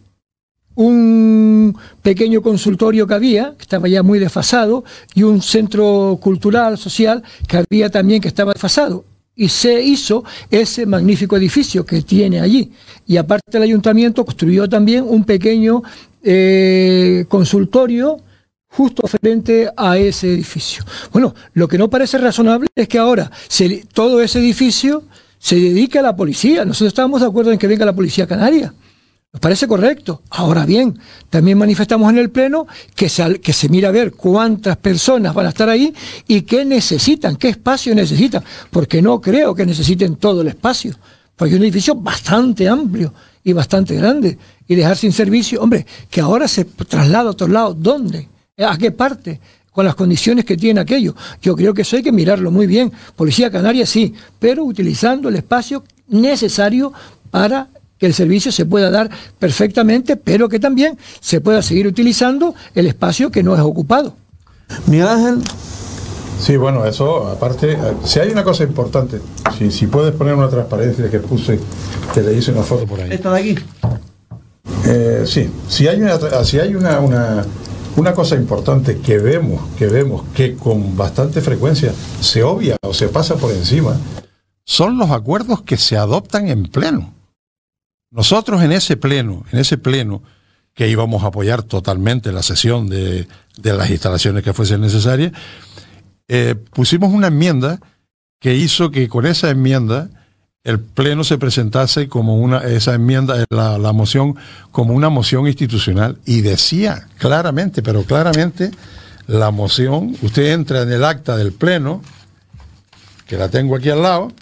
un pequeño consultorio que había, que estaba ya muy desfasado, y un centro cultural, social, que había también que estaba desfasado. y se hizo ese magnífico edificio que tiene allí. Y aparte el ayuntamiento construyó también un pequeño eh, consultorio justo frente a ese edificio. Bueno, lo que no parece razonable es que ahora se, todo ese edificio se dedique a la policía. Nosotros estábamos de acuerdo en que venga la policía canaria. Nos parece correcto. Ahora bien, también manifestamos en el Pleno que se, que se mira a ver cuántas personas van a estar ahí y qué necesitan, qué espacio necesitan, porque no creo que necesiten todo el espacio, porque es un edificio bastante amplio y bastante grande, y dejar sin servicio, hombre, que ahora se traslada a otro lado, ¿dónde? ¿A qué parte? Con las condiciones que tiene aquello. Yo creo que eso hay que mirarlo muy bien. Policía Canaria sí, pero utilizando el espacio necesario para que el servicio se pueda dar perfectamente, pero que también se pueda seguir utilizando el espacio que no es ocupado. Miguel Ángel. Sí, bueno, eso aparte, si hay una cosa importante, si, si puedes poner una transparencia que puse, que le hice una foto por ahí. ¿Esta de aquí? Eh, sí, si hay una, si hay una, una, una cosa importante que vemos, que vemos que con bastante frecuencia se obvia o se pasa por encima, son los acuerdos que se adoptan en pleno. Nosotros en ese pleno, en ese pleno que íbamos a apoyar totalmente la cesión de, de las instalaciones que fuesen necesarias, eh, pusimos una enmienda que hizo que con esa enmienda el pleno se presentase como una, esa enmienda, la, la moción, como una moción institucional, y decía claramente, pero claramente, la moción, usted entra en el acta del pleno, que la tengo aquí al lado.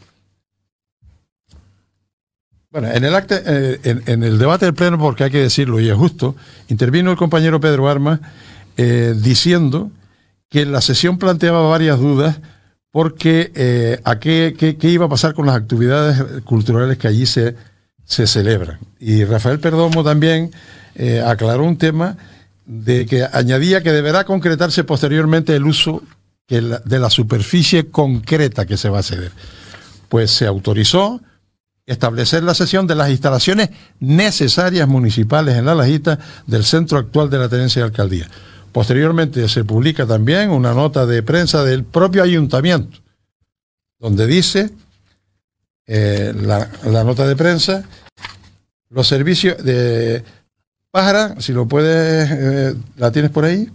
Bueno, en el acta, eh, en, en el debate del pleno, porque hay que decirlo y es justo, intervino el compañero Pedro Armas eh, diciendo que la sesión planteaba varias dudas porque eh, a qué, qué, qué iba a pasar con las actividades culturales que allí se, se celebran. Y Rafael Perdomo también eh, aclaró un tema de que añadía que deberá concretarse posteriormente el uso que la, de la superficie concreta que se va a ceder. Pues se autorizó establecer la cesión de las instalaciones necesarias municipales en La Lajita del centro actual de la tenencia de alcaldía. Posteriormente se publica también una nota de prensa del propio ayuntamiento, donde dice, eh, la, la nota de prensa, los servicios de Pájara, si lo puedes, eh, ¿la tienes por ahí?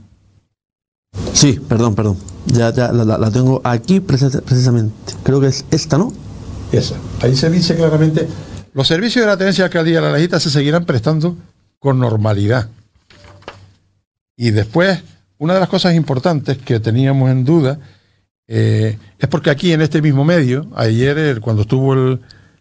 Sí, perdón, perdón. Ya, ya la, la tengo aquí precisamente. Creo que es esta, ¿no? Esa. Ahí se dice claramente, los servicios de la tenencia de alcaldía de La Lajita se seguirán prestando con normalidad. Y después, una de las cosas importantes que teníamos en duda eh, es porque aquí en este mismo medio, ayer el, cuando estuvo el,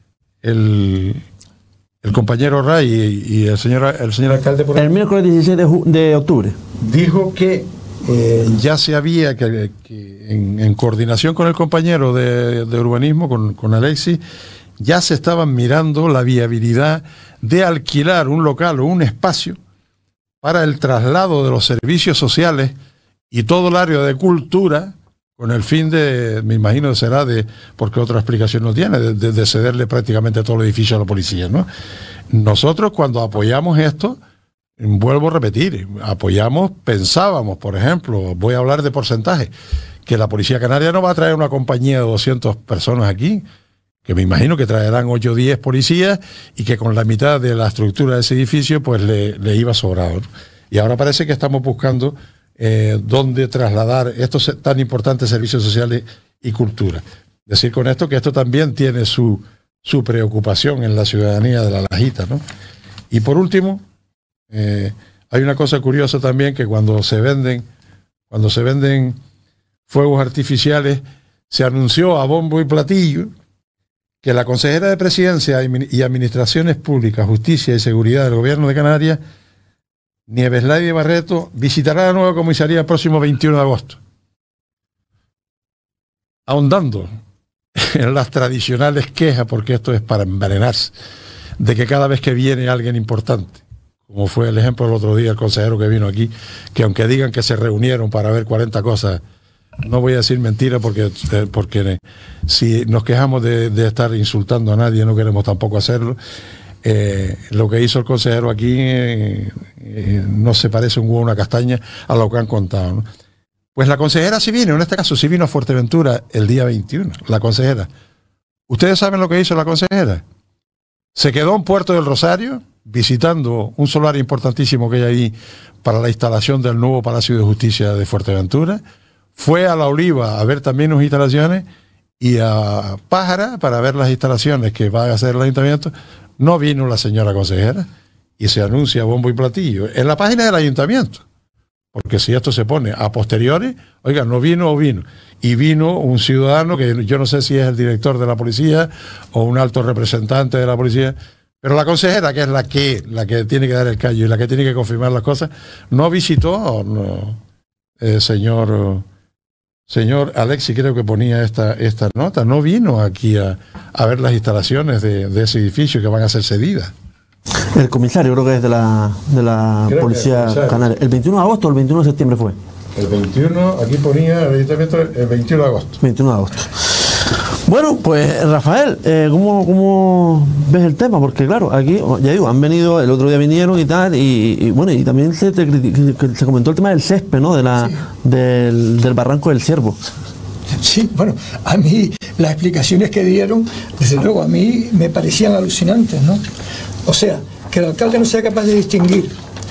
el, el compañero Ray y, y el señor el señor alcalde por ahí, el miércoles dieciséis de, de octubre, dijo que eh, ya se había, que, que en, en coordinación con el compañero de, de urbanismo, con, con Alexis, ya se estaban mirando la viabilidad de alquilar un local o un espacio para el traslado de los servicios sociales y todo el área de cultura, con el fin de, me imagino será de, porque otra explicación no tiene, de, de, de cederle prácticamente todo el edificio a la policía, ¿no? Nosotros cuando apoyamos esto, vuelvo a repetir, apoyamos, pensábamos, por ejemplo, voy a hablar de porcentaje, que la Policía Canaria no va a traer una compañía de doscientas personas aquí, que me imagino que traerán ocho o diez policías y que con la mitad de la estructura de ese edificio pues le, le iba sobrado, ¿no? Y ahora parece que estamos buscando eh, dónde trasladar estos tan importantes servicios sociales y cultura. Decir con esto que esto también tiene su, su preocupación en la ciudadanía de La Lajita, ¿no? Y por último, eh, hay una cosa curiosa también, que cuando se venden, cuando se venden fuegos artificiales, se anunció a bombo y platillo que la consejera de Presidencia y Administraciones Públicas, Justicia y Seguridad del Gobierno de Canarias, Nieves Lady Barreto, visitará la nueva comisaría el próximo veintiuno de agosto. Ahondando en las tradicionales quejas, porque esto es para envenenarse, de que cada vez que viene alguien importante, como fue el ejemplo el otro día, el consejero que vino aquí, que aunque digan que se reunieron para ver cuarenta cosas, no voy a decir mentira porque, porque si nos quejamos de, de estar insultando a nadie, no queremos tampoco hacerlo. Eh, lo que hizo el consejero aquí eh, eh, no se parece un huevo a una castaña a lo que han contado, ¿no? Pues la consejera sí vino, en este caso sí vino a Fuerteventura el día veintiuno, la consejera. ¿Ustedes saben lo que hizo la consejera? Se quedó en Puerto del Rosario visitando un solar importantísimo que hay ahí para la instalación del nuevo Palacio de Justicia de Fuerteventura. Fue a La Oliva a ver también unas instalaciones y a Pájara para ver las instalaciones que va a hacer el ayuntamiento. No vino la señora consejera y se anuncia bombo y platillo en la página del ayuntamiento. Porque si esto se pone a posteriori, oiga, no vino o vino. Y vino un ciudadano que yo no sé si es el director de la policía o un alto representante de la policía, pero la consejera, que es la que, la que tiene que dar el callo y la que tiene que confirmar las cosas, no visitó, no, eh, señor, señor Alexi, creo que ponía esta, esta nota, no vino aquí a, a ver las instalaciones de, de ese edificio que van a ser cedidas. El comisario creo que es de la, de la policía canaria. ¿El veintiuno de agosto o el veintiuno de septiembre fue? El veintiuno, aquí ponía el ayuntamiento el veintiuno de agosto. veintiuno de agosto. Bueno, pues Rafael, eh, ¿cómo, ¿cómo ves el tema? Porque claro, aquí, ya digo, han venido, el otro día vinieron y tal, y, y bueno, y también se, te, se comentó el tema del césped, ¿no? De la, sí. del, del barranco del Ciervo. Sí, bueno, a mí las explicaciones que dieron, desde luego, a mí me parecían alucinantes, ¿no? O sea, que el alcalde no sea capaz de distinguir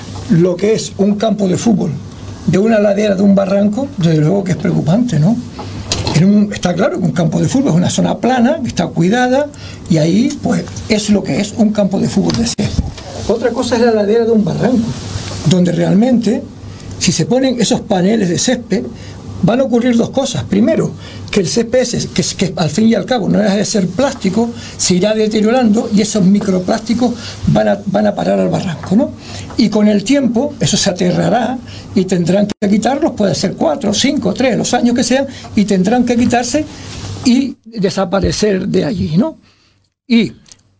lo que es un campo de fútbol de una ladera de un barranco, desde luego que es preocupante, ¿no? En un, está claro que un campo de fútbol es una zona plana, que está cuidada, y ahí, pues, es lo que es un campo de fútbol de césped. Otra cosa es la ladera de un barranco, donde realmente, si se ponen esos paneles de césped, van a ocurrir dos cosas. Primero, que el césped, que, que al fin y al cabo no deja de ser plástico, se irá deteriorando y esos microplásticos van a, van a parar al barranco, ¿no? Y con el tiempo eso se aterrará y tendrán que quitarlos, puede ser cuatro, cinco, tres, los años que sean, y tendrán que quitarse y desaparecer de allí, ¿no? Y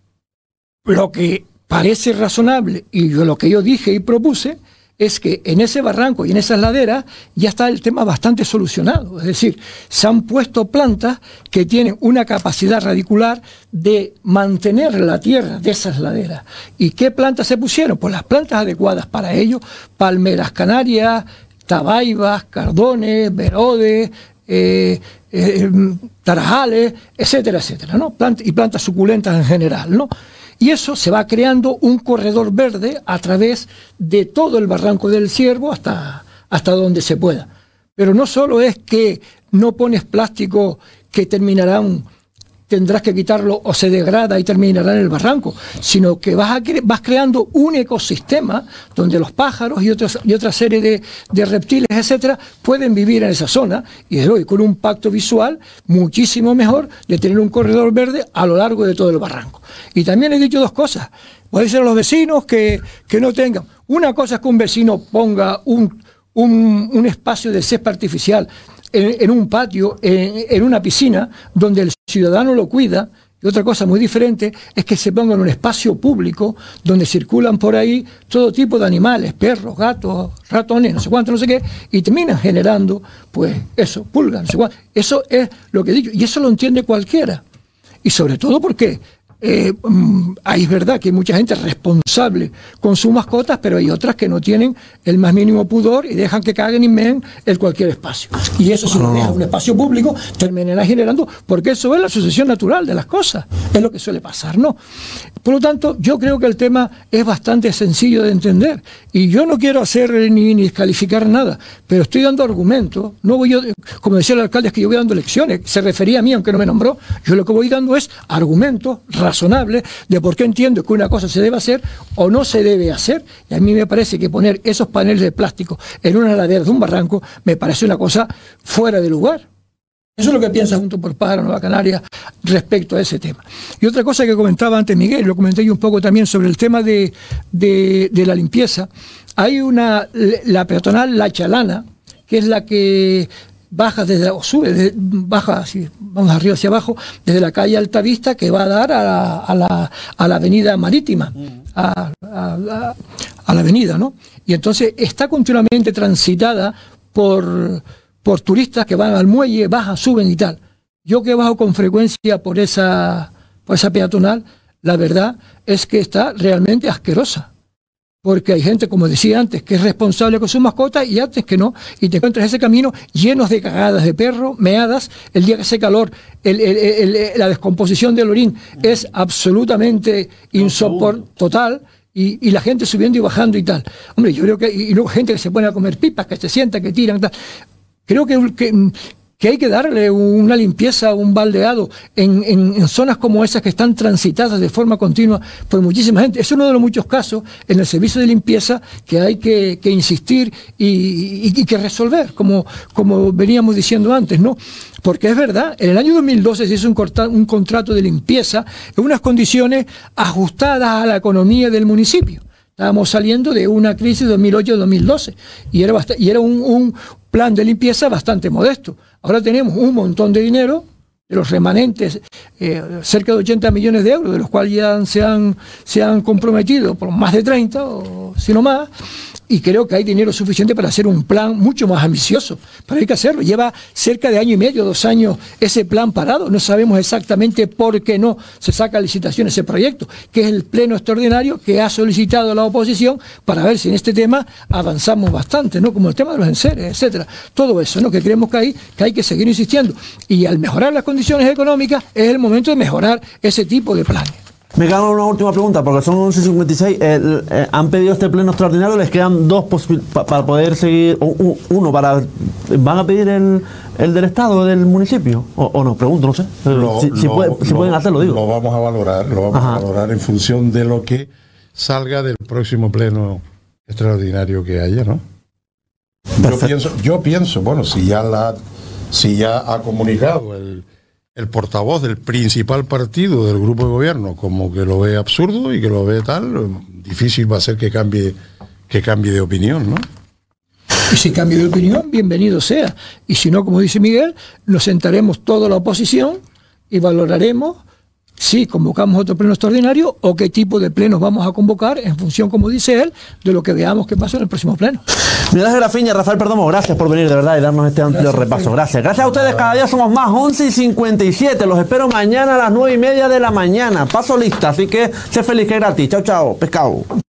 lo que parece razonable, y yo, lo que yo dije y propuse, es que en ese barranco y en esas laderas ya está el tema bastante solucionado. Es decir, se han puesto plantas que tienen una capacidad radicular de mantener la tierra de esas laderas. ¿Y qué plantas se pusieron? Pues las plantas adecuadas para ello: palmeras canarias, tabaibas, cardones, verodes, eh, eh, tarajales, etcétera, etcétera, ¿no? Plant- y plantas suculentas en general, ¿no? Y eso se va creando un corredor verde a través de todo el barranco del Ciervo hasta, hasta donde se pueda. Pero no solo es que no pones plástico que terminarán, tendrás que quitarlo o se degrada y terminará en el barranco, sino que vas, a cre vas creando un ecosistema donde los pájaros y, otros, y otra serie de, de reptiles, etcétera, pueden vivir en esa zona, y desde luego con un pacto visual muchísimo mejor de tener un corredor verde a lo largo de todo el barranco. Y también he dicho dos cosas. Puede ser a los vecinos que, que no tengan. Una cosa es que un vecino ponga un, un, un espacio de césped artificial En, en un patio, en, en una piscina, donde el ciudadano lo cuida. Y otra cosa muy diferente es que se ponga en un espacio público donde circulan por ahí todo tipo de animales, perros, gatos, ratones, no sé cuánto, no sé qué, y terminan generando, pues, eso, pulgas, no sé cuánto. Eso es lo que he dicho, y eso lo entiende cualquiera. Y sobre todo porque Eh, ahí es verdad que hay mucha gente responsable con sus mascotas, pero hay otras que no tienen el más mínimo pudor y dejan que caguen y meen en cualquier espacio. Y eso, si lo deja un espacio público, terminará generando, porque eso es la sucesión natural de las cosas, es lo que suele pasar, ¿no? Por lo tanto, yo creo que el tema es bastante sencillo de entender, y yo no quiero hacer ni, ni descalificar nada, pero estoy dando argumentos. No voy yo, como decía el alcalde, es que yo voy dando lecciones, se refería a mí aunque no me nombró. Yo lo que voy dando es argumentos razonable de por qué entiendo que una cosa se debe hacer o no se debe hacer. Y a mí me parece que poner esos paneles de plástico en una ladera de un barranco me parece una cosa fuera de lugar. Eso es lo que piensa Juntos por Pájaro Nueva Canaria respecto a ese tema. Y otra cosa que comentaba antes Miguel, lo comenté yo un poco también sobre el tema de, de, de la limpieza. Hay una, la peatonal La Chalana, que es la que baja desde, o sube, desde, baja así, vamos arriba hacia abajo, desde la calle Altavista, que va a dar a la, a la, a la avenida marítima, a, a, a, a la avenida, ¿no? Y entonces está continuamente transitada por, por turistas que van al muelle, bajan, suben y tal. Yo que bajo con frecuencia por esa, por esa peatonal, la verdad es que está realmente asquerosa. porque hay gente, como decía antes, que es responsable con sus mascotas y antes que no, y te encuentras ese camino llenos de cagadas de perro, meadas, el día que hace calor, el, el, el, el, la descomposición del orín es absolutamente insoportable, total, y, y la gente subiendo y bajando y tal. Hombre, yo creo que, y luego gente que se pone a comer pipas, que se sienta, que tiran, tal. Creo que... que que hay que darle una limpieza, un baldeado en, en, en zonas como esas que están transitadas de forma continua por muchísima gente. Es uno de los muchos casos en el servicio de limpieza que hay que, que insistir y, y, y que resolver, como, como veníamos diciendo antes, ¿no? Porque es verdad, en el año dos mil doce se hizo un, corta, un contrato de limpieza en unas condiciones ajustadas a la economía del municipio. Estábamos saliendo de una crisis de dos mil ocho a dos mil doce y era, y era un, un plan de limpieza bastante modesto. Ahora tenemos un montón de dinero, de los remanentes, eh, cerca de ochenta millones de euros, de los cuales ya se han, se han comprometido por más de treinta, o si no más, y creo que hay dinero suficiente para hacer un plan mucho más ambicioso, pero hay que hacerlo. Lleva cerca de año y medio, dos años ese plan parado, no sabemos exactamente por qué no se saca a licitación ese proyecto, que es el pleno extraordinario que ha solicitado la oposición para ver si en este tema avanzamos bastante, ¿no? Como el tema de los enseres, etcétera. Todo eso, ¿no? Que creemos que hay, que hay que seguir insistiendo. Y al mejorar las condiciones económicas es el momento de mejorar ese tipo de planes. Me queda una última pregunta, porque son once cincuenta y seis. Eh, eh, han pedido este pleno extraordinario, les quedan dos pa, para poder seguir, o, uno para... ¿Van a pedir el, el del Estado, del municipio? O, o no, pregunto, no sé. Lo, si, si, lo, puede, si lo, pueden hacerlo, digo. Lo vamos a valorar, lo vamos Ajá. a valorar en función de lo que salga del próximo pleno extraordinario que haya, ¿no? Yo pienso, yo pienso, bueno, si ya la, si ya ha comunicado el el portavoz del principal partido del grupo de gobierno como que lo ve absurdo y que lo ve tal, difícil va a ser que cambie, que cambie de opinión, ¿no? Y si cambia de opinión, bienvenido sea. Y si no, como dice Miguel, nos sentaremos toda la oposición y valoraremos si convocamos otro pleno extraordinario o qué tipo de plenos vamos a convocar en función, como dice él, de lo que veamos que pasa en el próximo pleno. Miguel Grafiña, Rafael Perdomo, gracias por venir de verdad y darnos este amplio gracias, repaso. Gracias. Gracias a ustedes, cada día somos más, once y cincuenta y siete. Los espero mañana a las nueve y media de la mañana. Paso lista, así que sé feliz que es gratis. Chao, chao. Pescado.